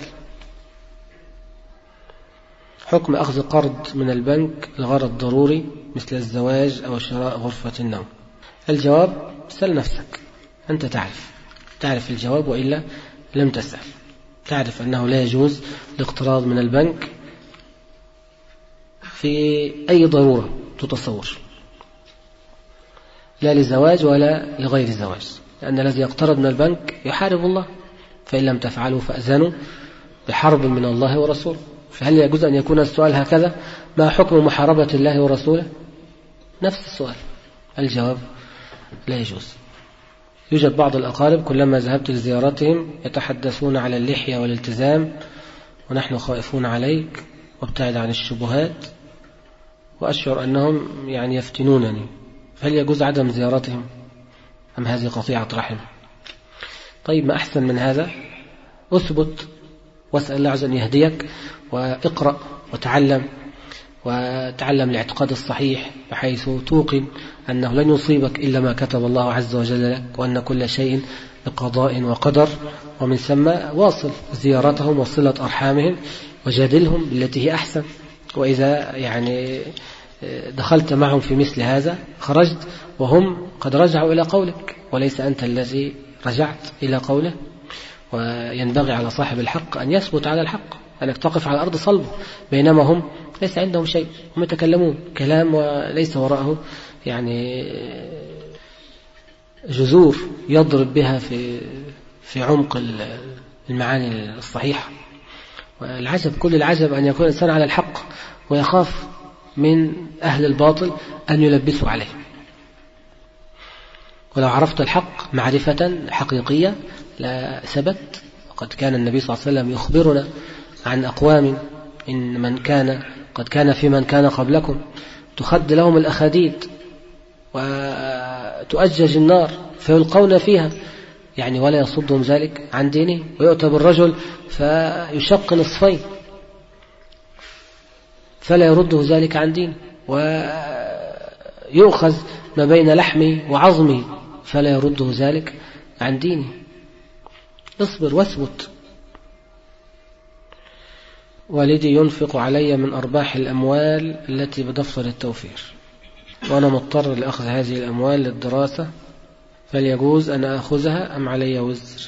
حكم أخذ قرض من البنك لغرض ضروري مثل الزواج أو شراء غرفة النوم. الجواب: سل نفسك، أنت تعرف الجواب، وإلا لم تسأل. تعرف أنه لا يجوز الاقتراض من البنك في أي ضرورة تتصور، لا لزواج ولا لغير زواج، لأن الذي يقترض من البنك يحارب الله، فإن لم تفعلوا فأذنوا بحرب من الله ورسوله. فهل يجوز أن يكون السؤال هكذا؟ ما حكم محاربة الله ورسوله؟ نفس السؤال. الجواب: لا يجوز. يوجد بعض الأقارب كلما ذهبت لزيارتهم يتحدثون على اللحية والالتزام، ونحن خائفون عليك وابتعد عن الشبهات، وأشعر أنهم يعني يفتنونني، هل يجوز عدم زيارتهم أم هذه قطيعة رحم؟ طيب ما أحسن من هذا؟ أثبت واسأل الله عز وجل أن يهديك، واقرأ وتعلم الاعتقاد الصحيح، بحيث توقن أنه لن يصيبك إلا ما كتب الله عز وجل لك، وأن كل شيء بقضاء وقدر. ومن ثم واصل زيارتهم وصلة أرحامهم، وجادلهم بالتي هي أحسن. وإذا يعني دخلت معهم في مثل هذا خرجت وهم قد رجعوا إلى قولك، وليس أنت الذي رجعت إلى قوله. وينبغي على صاحب الحق أن يثبت على الحق، أنك تقف على أرض صلبه، بينما هم ليس عندهم شيء، هم يتكلمون كلام وليس وراءه يعني جذور يضرب بها في عمق المعاني الصحيحة. والعجب، كل العجب أن يكون الإنسان على الحق ويخاف من أهل الباطل أن يلبسوا عليه. ولو عرفت الحق معرفة حقيقية لا ثبت. وقد كان النبي صلى الله عليه وسلم يخبرنا عن أقوام إن من كان قد كان في من كان قبلكم تخد لهم الأخاديد وتؤجج النار فيلقون فيها، يعني ولا يصدهم ذلك عن دينه. ويؤتى بالرجل فيشق نصفين فلا يرده ذلك عن دينه، ويؤخذ ما بين لحمه وعظمه فلا يرده ذلك عن دينه. اصبر واثبت. والدي ينفق علي من أرباح الأموال التي بدفتر التوفير، وأنا مضطر لأخذ هذه الأموال للدراسة، فليجوز أن أخذها أم علي وزر؟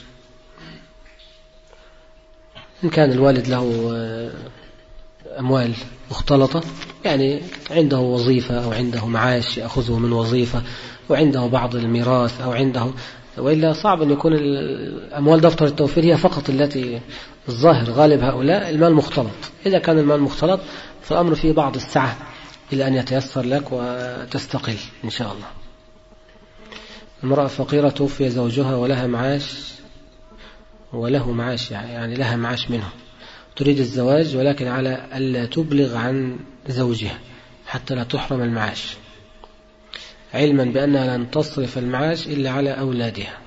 إن كان الوالد له أموال مختلطة، يعني عنده وظيفة أو عنده معاش يأخذه من وظيفة، وعنده بعض الميراث أو عنده، وإلا صعب أن يكون الأموال دفتر التوفير هي فقط التي الظاهر غالب هؤلاء المال مختلط. إذا كان المال مختلط فالأمر فيه بعض السعة إلى أن يتيسر لك وتستقل إن شاء الله. امرأة فقيرة توفي زوجها ولها معاش وله معاش، يعني لها معاش منه، تريد الزواج ولكن على ألا تبلغ عن زوجها حتى لا تحرم المعاش، علما بأنها لن تصرف المعاش إلا على أولادها.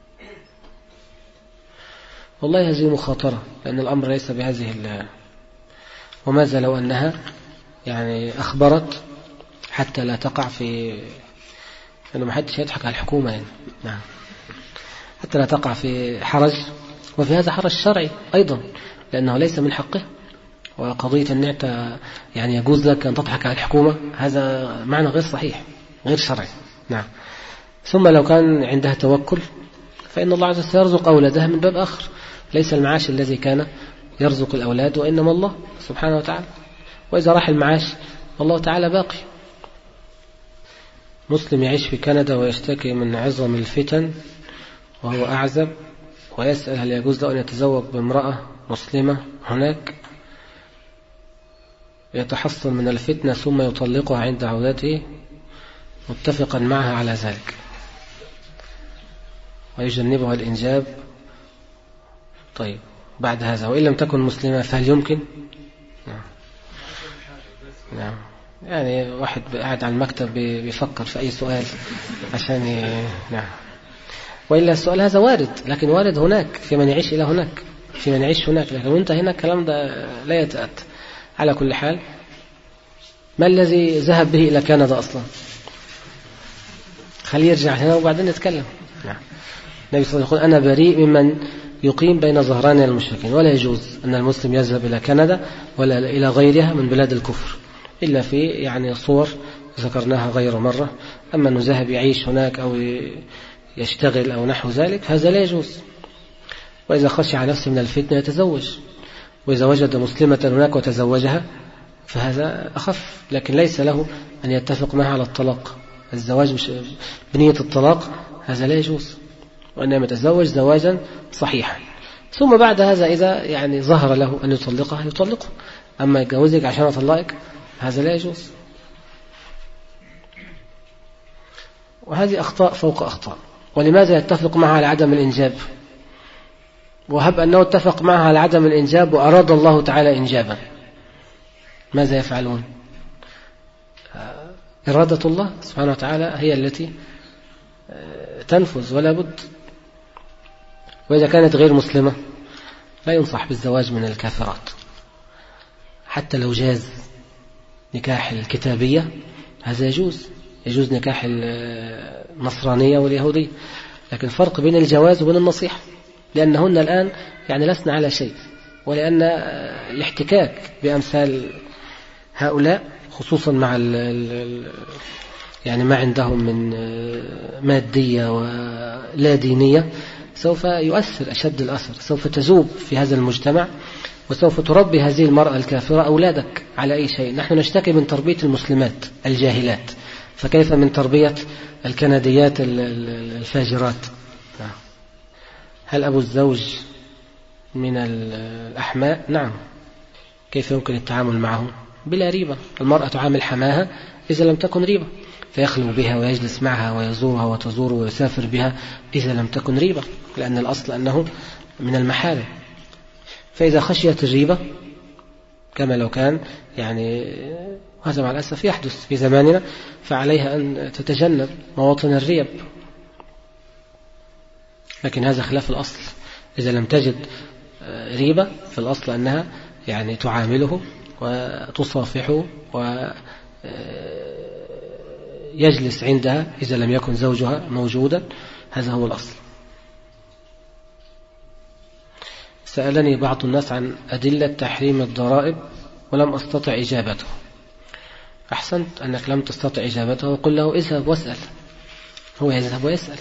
والله هذه مخاطرة، لأن الأمر ليس بهذه وماذا لو أنها يعني أخبرت حتى لا تقع في أنه محدش يضحك على الحكومة يعني. نعم. حتى لا تقع في حرج، وفي هذا حرج شرعي أيضا، لأنه ليس من حقه. وقضية أن يعني يجوز لك أن تضحك على الحكومة، هذا معنى غير صحيح غير شرعي. نعم. ثم لو كان عندها توكل فإن الله عز وجل سيرزق أولادها من باب آخر، ليس المعاش الذي كان يرزق الأولاد، وإنما الله سبحانه وتعالى. وإذا راح المعاش الله تعالى باقي. مسلم يعيش في كندا ويشتكي من عظم الفتن وهو أعزب، ويسأل هل يجوز له أن يتزوج بامرأة مسلمة هناك، يتحصن من الفتنة ثم يطلقها عند عودته. متفقا معها على ذلك، ويجنبها الإنجاب. طيب بعد هذا وإن لم تكن مسلمة فهل يمكن؟ نعم. يعني واحد قاعد على المكتب بيفكر في أي سؤال عشان نعم. وإلا السؤال هذا وارد، لكن وارد هناك في من يعيش إلى هناك، في من يعيش هناك، لكن وانت هنا الكلام ده لا يتأتى. على كل حال، ما الذي ذهب به إلى كندا أصلا؟ خليه يرجع هنا وبعدين نتكلم. نعم. النبي صلى الله عليه وسلم يقول أنا بريء ممن يقيم بين ظهران المشركين، ولا يجوز أن المسلم يذهب إلى كندا ولا إلى غيرها من بلاد الكفر إلا في يعني صور ذكرناها غير مرة. أما أنه ذهب يعيش هناك أو يشتغل أو نحو ذلك هذا لا يجوز. وإذا خشى على نفسه من الفتنة يتزوج، وإذا وجد مسلمة هناك وتزوجها فهذا أخف، لكن ليس له أن يتفق معها على الطلاق. الزواج مش بنية الطلاق، هذا لا يجوز، وإنما يتزوج زواجا صحيحا. ثم بعد هذا إذا يعني ظهر له أن يطلقها يطلقه، أما يتجوزك عشان أطلقك هذا لا يجوز. وهذه أخطاء فوق أخطاء. ولماذا يتفق معها على عدم الإنجاب؟ وهب أنه اتفق معها على عدم الإنجاب وأراد الله تعالى إنجابا، ماذا يفعلون؟ إرادة الله سبحانه وتعالى هي التي تنفذ ولا بد. وإذا كانت غير مسلمة لا ينصح بالزواج من الكافرات، حتى لو جاز نكاح الكتابية هذا يجوز نكاح النصرانية واليهودية، لكن الفرق بين الجواز وبين النصيحة، لأنهن الآن يعني لسنا على شيء، ولأن الاحتكاك بأمثال هؤلاء خصوصا مع يعني ما عندهم من مادية ولا دينية سوف يؤثر أشد الأثر، سوف تذوب في هذا المجتمع، وسوف تربي هذه المرأة الكافرة أولادك على أي شيء. نحن نشتكي من تربية المسلمات الجاهلات، فكيف من تربية الكنديات الفاجرات؟ هل أبو الزوج من الأحماء؟ نعم. كيف يمكن التعامل معه؟ بلا ريبة. المرأة تعامل حماها إذا لم تكن ريبة، فيخلو بها ويجلس معها ويزورها وتزور ويسافر بها إذا لم تكن ريبة، لأن الأصل أنه من المحارم. فإذا خشيت الريبة كما لو كان يعني هذا مع الأسف يحدث في زماننا، فعليها أن تتجنب مواطن الريب، لكن هذا خلاف الأصل. إذا لم تجد ريبة فالأصل أنها يعني تعامله وتصافحه ويجلس عندها إذا لم يكن زوجها موجودا، هذا هو الأصل. سألني بعض الناس عن أدلة تحريم الضرائب ولم أستطع إجابته. أحسنت أنك لم تستطع إجابته، وقل له اذهب واسأل، هو يذهب ويسأل.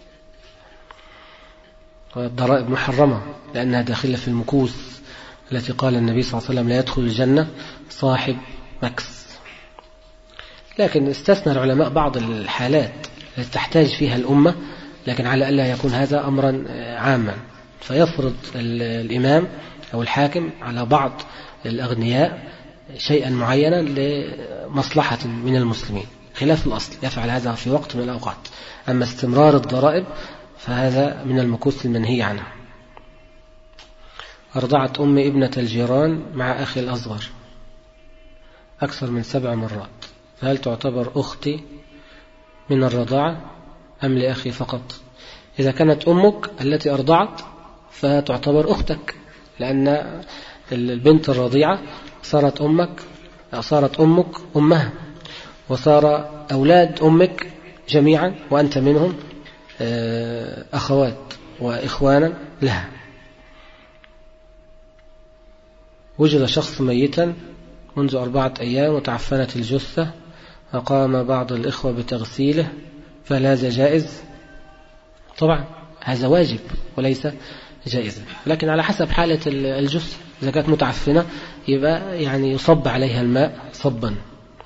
والضرائب محرمة لأنها داخلة في المكوس التي قال النبي صلى الله عليه وسلم لا يدخل الجنة صاحب مكس. لكن استثنى العلماء بعض الحالات التي تحتاج فيها الأمة، لكن على ألا يكون هذا أمرا عاما، فيفرض الإمام أو الحاكم على بعض الأغنياء شيئا معينا لمصلحة من المسلمين، خلاف الأصل يفعل هذا في وقت من الأوقات. أما استمرار الضرائب فهذا من المكوس المنهي عنه. أرضعت أمي ابنة الجيران مع أخي الأصغر أكثر من 7 مرات، فهل تعتبر أختي من الرضاعة أم لأخي فقط؟ إذا كانت أمك التي أرضعت فتعتبر أختك، لأن البنت الرضيعة صارت أمك أمها، وصار أولاد أمك جميعا وأنت منهم أخوات وإخوانا لها. وجد شخص ميتا منذ 4 أيام وتعفنت الجثة، فقام بعض الإخوة بتغسيله، فهل هذا جائز؟ طبعا هذا واجب وليس جائزا، لكن على حسب حالة الجثة. إذا كانت متعفنة يبقى يعني يصب عليها الماء صبا.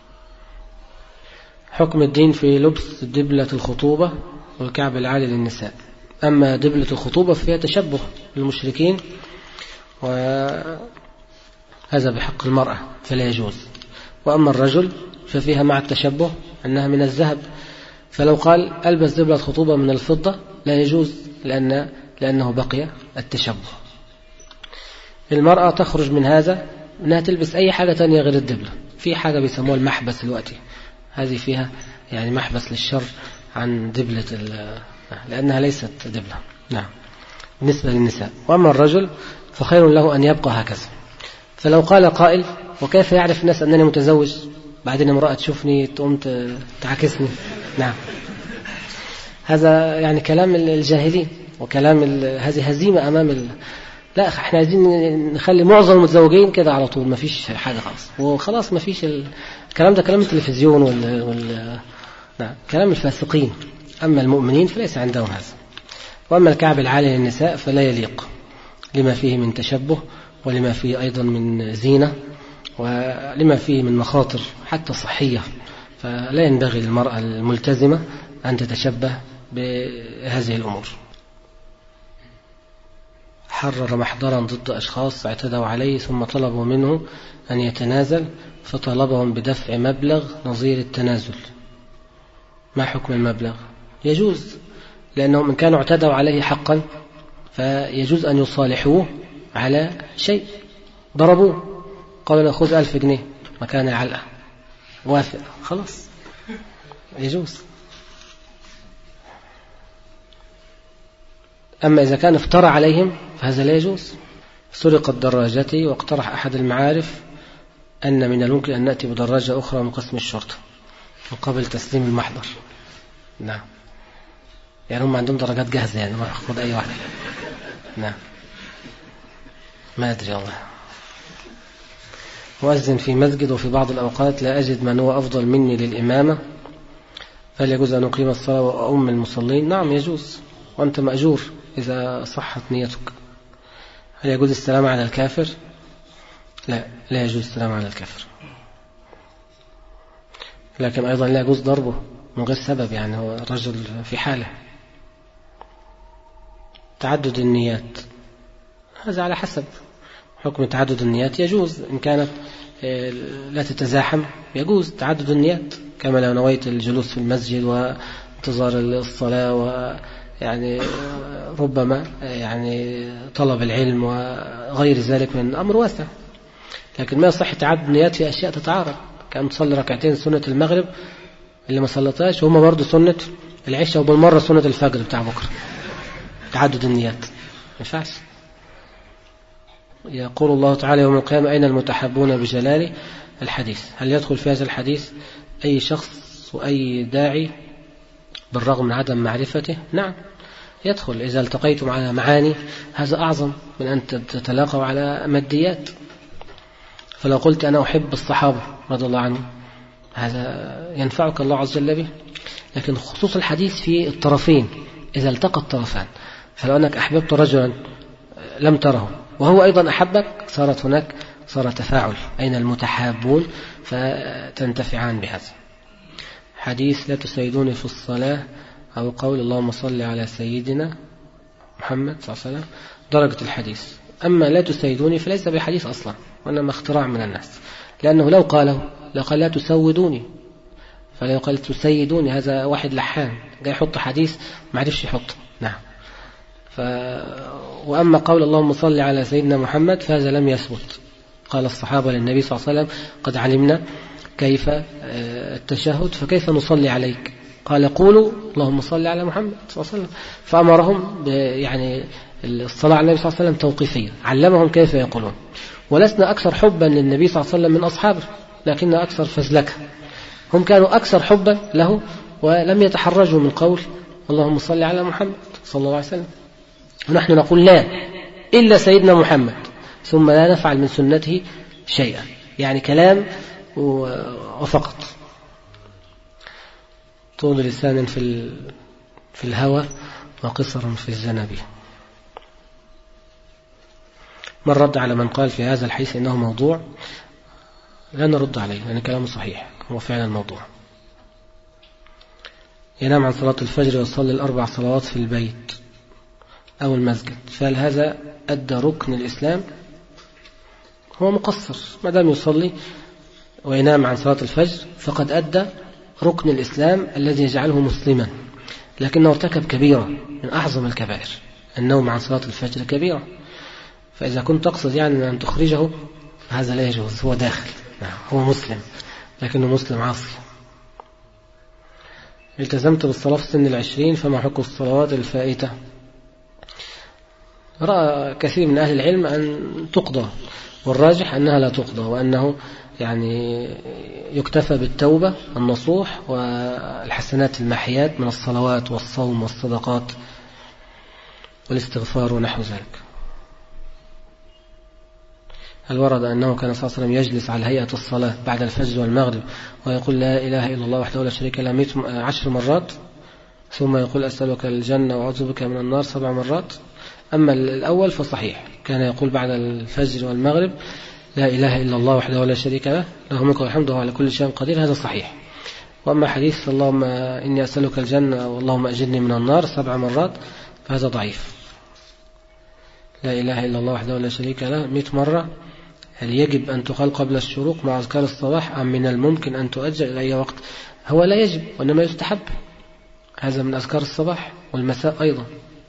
حكم الدين في لبس دبلة الخطوبة والكعب العالي للنساء. أما دبلة الخطوبة فيها تشبه بالمشركين، وهذا بحق المرأة فلا يجوز. وأما الرجل ففيها مع التشبه أنها من الذهب، فلو قال ألبس دبلة خطوبة من الفضة لا يجوز، لأنه بقي التشبه. المرأة تخرج من هذا أنها تلبس أي حاجة تانية غير الدبلة. في حاجة بيسموها المحبس دلوقتي، هذه فيها يعني محبس للشر عن دبلة لأنها ليست دبلة. نعم، بالنسبة للنساء. وأما الرجل فخير له أن يبقى هكذا. فلو قال قائل وكيف يعرف الناس أنني متزوج، بعدين امرأة تشوفني تقوم تعكسني؟ نعم، هذا يعني كلام الجاهلين، وكلام هذه هزيمة أمام لا، احنا عايزين نخلي معظم المتزوجين كده على طول، ما فيش حاجة خلاص وخلاص، ما فيش الكلام ده كلام التلفزيون نعم، كلام الفاسقين. أما المؤمنين فليس عندهم هذا. وأما الكعب العالي للنساء فلا يليق، لما فيه من تشبه، ولما فيه أيضا من زينة، ولما فيه من مخاطر حتى صحية، فلا ينبغي للمرأة الملتزمة أن تتشبه بهذه الأمور. حرر محضرا ضد أشخاص اعتدوا عليه ثم طلبوا منه أن يتنازل، فطلبهم بدفع مبلغ نظير التنازل. ما حكم المبلغ؟ يجوز، لأنهم إن كانوا اعتدوا عليه حقا فيجوز أن يصالحوه على شيء. ضربوه، قالوا له خذ 1000 جنيه مكان العلقة، وافق، خلاص يجوز. أما إذا كان افترى عليهم فهذا لا يجوز. سرقت دراجتي واقترح أحد المعارف أن من الممكن أن نأتي بدراجة أخرى من قسم الشرطة مقابل تسليم المحضر. نعم، يعني هم عندهم درجات جاهزة، يعني ما أخذ أي واحدة. نعم، ما أدري والله. مؤذن في مسجد وفي بعض الأوقات لا أجد من هو أفضل مني للإمامة، فهل يجوز أن أقيم الصلاة وأؤم المصلين؟ نعم يجوز، وأنت مأجور إذا صحت نيتك. هل يجوز السلام على الكافر؟ لا يجوز السلام على الكافر، لكن أيضا لا يجوز ضربه من غير سبب، يعني هو الرجل في حاله. تعدد النيات هذا على حسب حكم تعدد النيات. يجوز إن كانت لا تتزاحم، يجوز تعدد النيات، كما لو نويت الجلوس في المسجد وانتظار الصلاة، ويعني ربما يعني طلب العلم وغير ذلك من أمر واسع. لكن ما يصح تعدد النيات في أشياء تتعارض، كأن تصلي ركعتين سنة المغرب اللي ما صلتهاش وهم برضو سنة العشاء، وبالمرة سنة الفجر بتاع بكرة. تعدد النيات ما ينفعش. يقول الله تعالى يوم القيامة أين المتحبون بجلالي؟ الحديث. هل يدخل في هذا الحديث أي شخص وأي داعي بالرغم من عدم معرفته؟ نعم يدخل، إذا التقيتم على معاني هذا أعظم من أن تتلاقوا على ماديات. فلو قلت أنا أحب الصحابة رضي الله عنهم هذا ينفعك الله عز وجل به، لكن خصوص الحديث في الطرفين، إذا التقى الطرفان، فلو أنك أحببت رجلا لم تره وهو أيضا أحبك صار تفاعل، أين المتحابون، فتنتفعان بهذا. حديث لا تسيدوني في الصلاة أو قول اللهم صل على سيدنا محمد صلى الله عليه وسلم درجة الحديث. أما لا تسيدوني فليس بحديث أصلا، وإنما اختراع من الناس، لأنه لو قاله لقال لا تسودوني، فلو قال تسيدوني هذا واحد لحان جاي يحط حديث ما عرفش يحط. نعم. وأما قول اللهم صل على سيدنا محمد فهذا لم يثبت. قال الصحابة للنبي صلى الله عليه وسلم قد علمنا كيف التشهد فكيف نصلي عليك؟ قال قولوا اللهم صل على محمد صلى الله عليه وسلم، فأمرهم يعني الصلاة على النبي صلى الله عليه وسلم توقيفية، علمهم كيف يقولون. ولسنا أكثر حبا للنبي صلى الله عليه وسلم من أصحابه، لكننا أكثر فزلكة. هم كانوا أكثر حبا له ولم يتحرجوا من قول اللهم صل على محمد صلى الله عليه وسلم. ونحن نقول لا إلا سيدنا محمد، ثم لا نفعل من سنته شيئا، يعني كلام وفقط. طول لسان في الهوى وقصر في الزنابي. من رد على من قال في هذا الحديث إنه موضوع، لا نرد عليه لأن كلامه صحيح، هو فعلا موضوع. ينام عن صلاة الفجر ويصلي 4 صلوات في البيت أو المسجد، فهل هذا أدى ركن الإسلام؟ هو مقصر، ما دام يصلي وينام عن صلاة الفجر فقد أدى ركن الإسلام الذي يجعله مسلما، لكنه ارتكب كبيرة من أعظم الكبائر. النوم عن صلاة الفجر كبيرة، فإذا كنت تقصد يعني أن تخرجه هذا لا يجوز، هو داخل، هو مسلم لكنه مسلم عاصي. التزمت بالصلاة في سن 20، فما حكم الصلوات الفائتة؟ رأى كثير من أهل العلم أن تقضى، والراجح أنها لا تقضى، وأنه يعني يكتفى بالتوبة النصوح والحسنات الماحيات من الصلوات والصوم والصدقات والاستغفار ونحو ذلك. هل ورد أنه كان صلى الله عليه وسلم يجلس على هيئة الصلاة بعد الفجر والمغرب ويقول لا إله إلا الله وحده لا شريك له 10 مرات، ثم يقول أسألك الجنة وأعوذ بك من النار 7 مرات؟ أما الأول فصحيح، كان يقول بعد الفجر والمغرب لا إله إلا الله وحده لا شريك له له الملك والحمد وهو على كل شيء قدير، هذا صحيح. وأما حديث اللهم إني أسألك الجنة واللهم أجرني من النار 7 مرات فهذا ضعيف. لا إله إلا الله وحده لا شريك له 100 مرة، هل يجب أن تقال قبل الشروق مع أذكار الصباح أم من الممكن أن تؤجل إلى أي وقت؟ هو لا يجب وإنما يستحب، هذا من أذكار الصباح والمساء أيضا.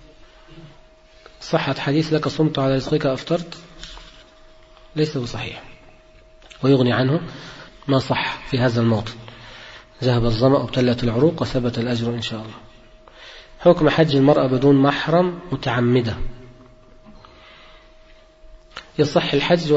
صحة حديث لك صمت على رزقك أفطرت ليس بصحيح، ويغني عنه ما صح في هذا الموطن: ذهب الظمأ وابتلت العروق وثبت الأجر إن شاء الله. حكم حج المرأة بدون محرم متعمدة؟ يصح الحج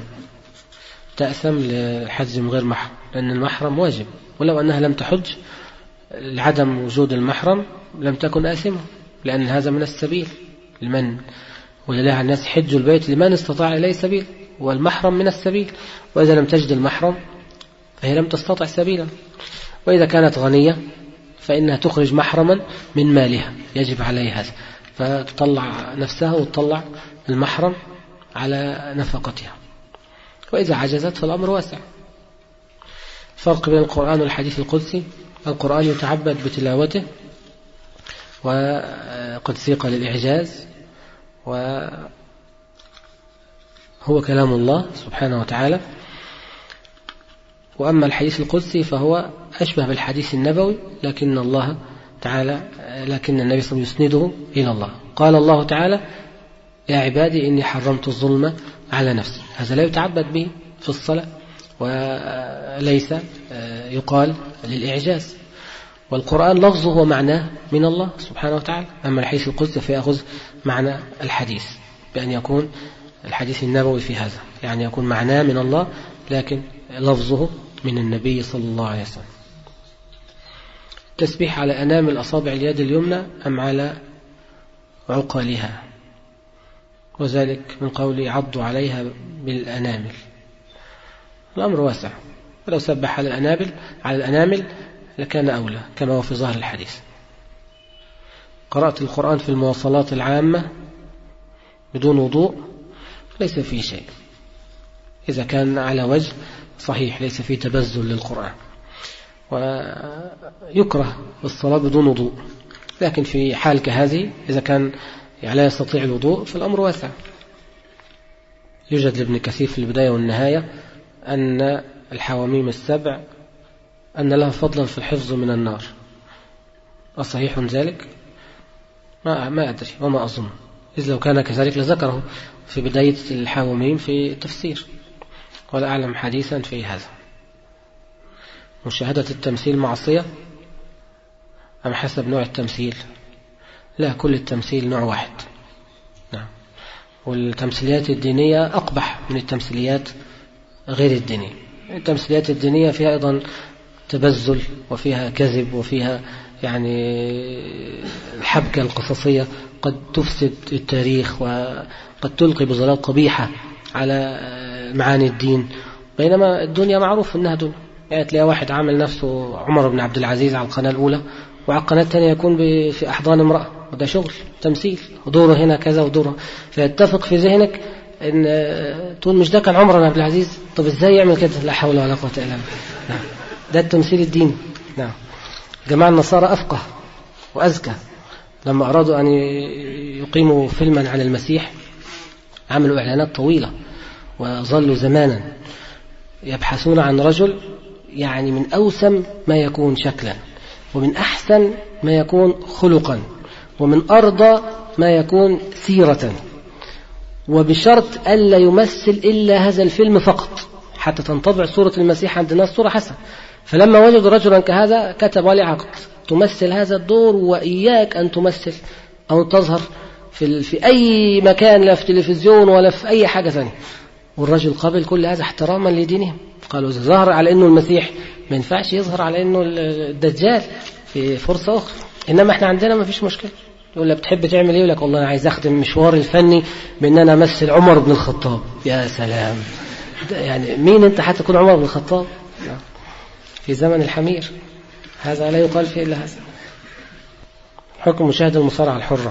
تأثم للحج من غير محرم، لأن المحرم واجب، ولو أنها لم تحج لعدم وجود المحرم لم تكن آثمة، لأن هذا من السبيل لمن ولله الناس حج البيت لمن استطاع إليه سبيل، والمحرم من السبيل، وإذا لم تجد المحرم فهي لم تستطع سبيلا. وإذا كانت غنية فإنها تخرج محرما من مالها، يجب عليها هذا، فتطلع نفسها وتطلع المحرم على نفقتها. وإذا عجزت فالأمر واسع. فرق بين القرآن والحديث القدسي: القرآن يتعبد بتلاوته وقد سيق للإعجاز، وهو كلام الله سبحانه وتعالى. وأما الحديث القدسي فهو أشبه بالحديث النبوي، لكن النبي صلى الله عليه وسلم يسنده إلى الله. قال الله تعالى: يا عبادي إني حرمت الظلم على نفسي. هذا لا يتعبد به في الصلاة، وليس يقال للإعجاز. والقرآن لفظه ومعناه من الله سبحانه وتعالى. أما الحديث القدسي فيأخذ معنى الحديث، بأن يكون الحديث النبوي في هذا، يعني يكون معناه من الله لكن لفظه من النبي صلى الله عليه وسلم. تسبيح على أنامل أصابع اليد اليمنى أم على عقلها؟ وذلك من قوله عضوا عليها بالأنامل. الأمر واسع، ولو سبح على الأنامل لكان أولى كما هو في ظاهر الحديث. قرأت القرآن في المواصلات العامة بدون وضوء ليس فيه شيء، إذا كان على وجه صحيح ليس فيه تبذل للقرآن. ويكره الصلاة بدون وضوء، لكن في حال كهذه إذا كان لا يستطيع الوضوء فالأمر واسع. يوجد لابن كثير في البداية والنهاية أن الحواميم السبع أن لها فضلا في الحفظ من النار. أصحيح ذلك؟ ما أدري وما أظن، إذ لو كان كذلك لذكره في بداية الحواميم في التفسير، ولا أعلم حديثا في هذا. مشاهدة التمثيل معصية أم حسب نوع التمثيل؟ لا، كل التمثيل نوع واحد. نعم. والتمثيليات الدينية أقبح من التمثيليات غير الدينية. التمثيليات الدينية فيها أيضا تبذل وفيها كذب وفيها يعني الحبكة القصصية قد تفسد التاريخ وقد تلقي بظلال قبيحة على معاني الدين، بينما الدنيا معروف أنها دنيا. يعني تلاقي واحد عامل نفسه عمر بن عبد العزيز على القناة الأولى، وعلى القناة الثانية يكون في أحضان امرأة، وده شغل تمثيل، ودوره هنا كذا ودوره. فيتفق في ذهنك إن تقول مش ده كان عمر بن عبد العزيز؟ طب إزاي يعمل كده؟ لا حول ولا قوة إلا بالله. نعم. ده التمثيل الديني. نعم. جماعة النصارى أفقه وأذكى، لما أرادوا أن يقيموا فيلما عن المسيح عملوا إعلانات طويلة، وظلوا زمانا يبحثون عن رجل يعني من أوسم ما يكون شكلا، ومن أحسن ما يكون خلقا، ومن أرضى ما يكون سيرة، وبشرط ألا يمثل إلا هذا الفيلم فقط حتى تنطبع صورة المسيح عند الناس صورة حسنة. فلما وجدوا رجلا كهذا كتب عليه عقد: تمثل هذا الدور، وإياك أن تمثل أو تظهر في أي مكان، لا في تلفزيون ولا في أي حاجة ثانية. والرجل قبل كل هذا احتراما لدينهم. قالوا إذا ظهر على أنه المسيح ما ينفعش يظهر على أنه الدجال في فرصة أخرى. إنما احنا عندنا ما فيش مشكلة. يقول لك بتحب تعمل ايه؟ يقول لك والله انا عايز اخدم مشوار الفني بان انا امثل عمر بن الخطاب. يا سلام، يعني مين انت حتى تكون عمر بن الخطاب في زمن الحمير؟ هذا لا يقال فيه الا هذا. حكم مشاهدة المصارعة الحرة.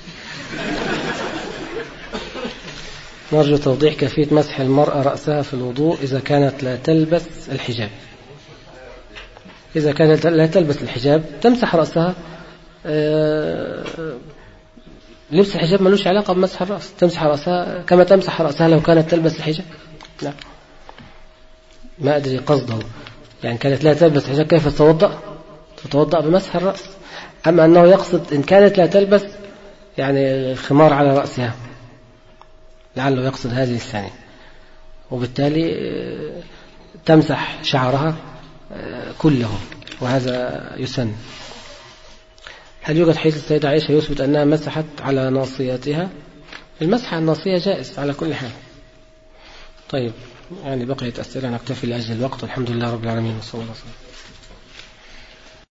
نرجو توضيح كيفية مسح المرأة رأسها في الوضوء إذا كانت لا تلبس الحجاب. إذا كانت لا تلبس الحجاب تمسح رأسها. لبس الحجاب ملوش علاقة بمسح الرأس. تمسح رأسها كما تمسح رأسها لو كانت تلبس الحجاب. لا، ما أدري قصده. يعني كانت لا تلبس الحجاب كيف تتوضأ؟ تتوضأ بمسح الرأس. أما أنه يقصد إن كانت لا تلبس يعني خمار على رأسها، لعله يقصد هذه الثانية، وبالتالي تمسح شعرها كله، وهذا يسن. هل يوجد حديث السيدة عائشة يثبت أنها مسحت على ناصيتها؟ المسح على الناصية جائز على كل حال. طيب، يعني بقيت أسئلة نكتفي لأجل الوقت، والحمد لله رب العالمين، وصلى الله عليه وسلم.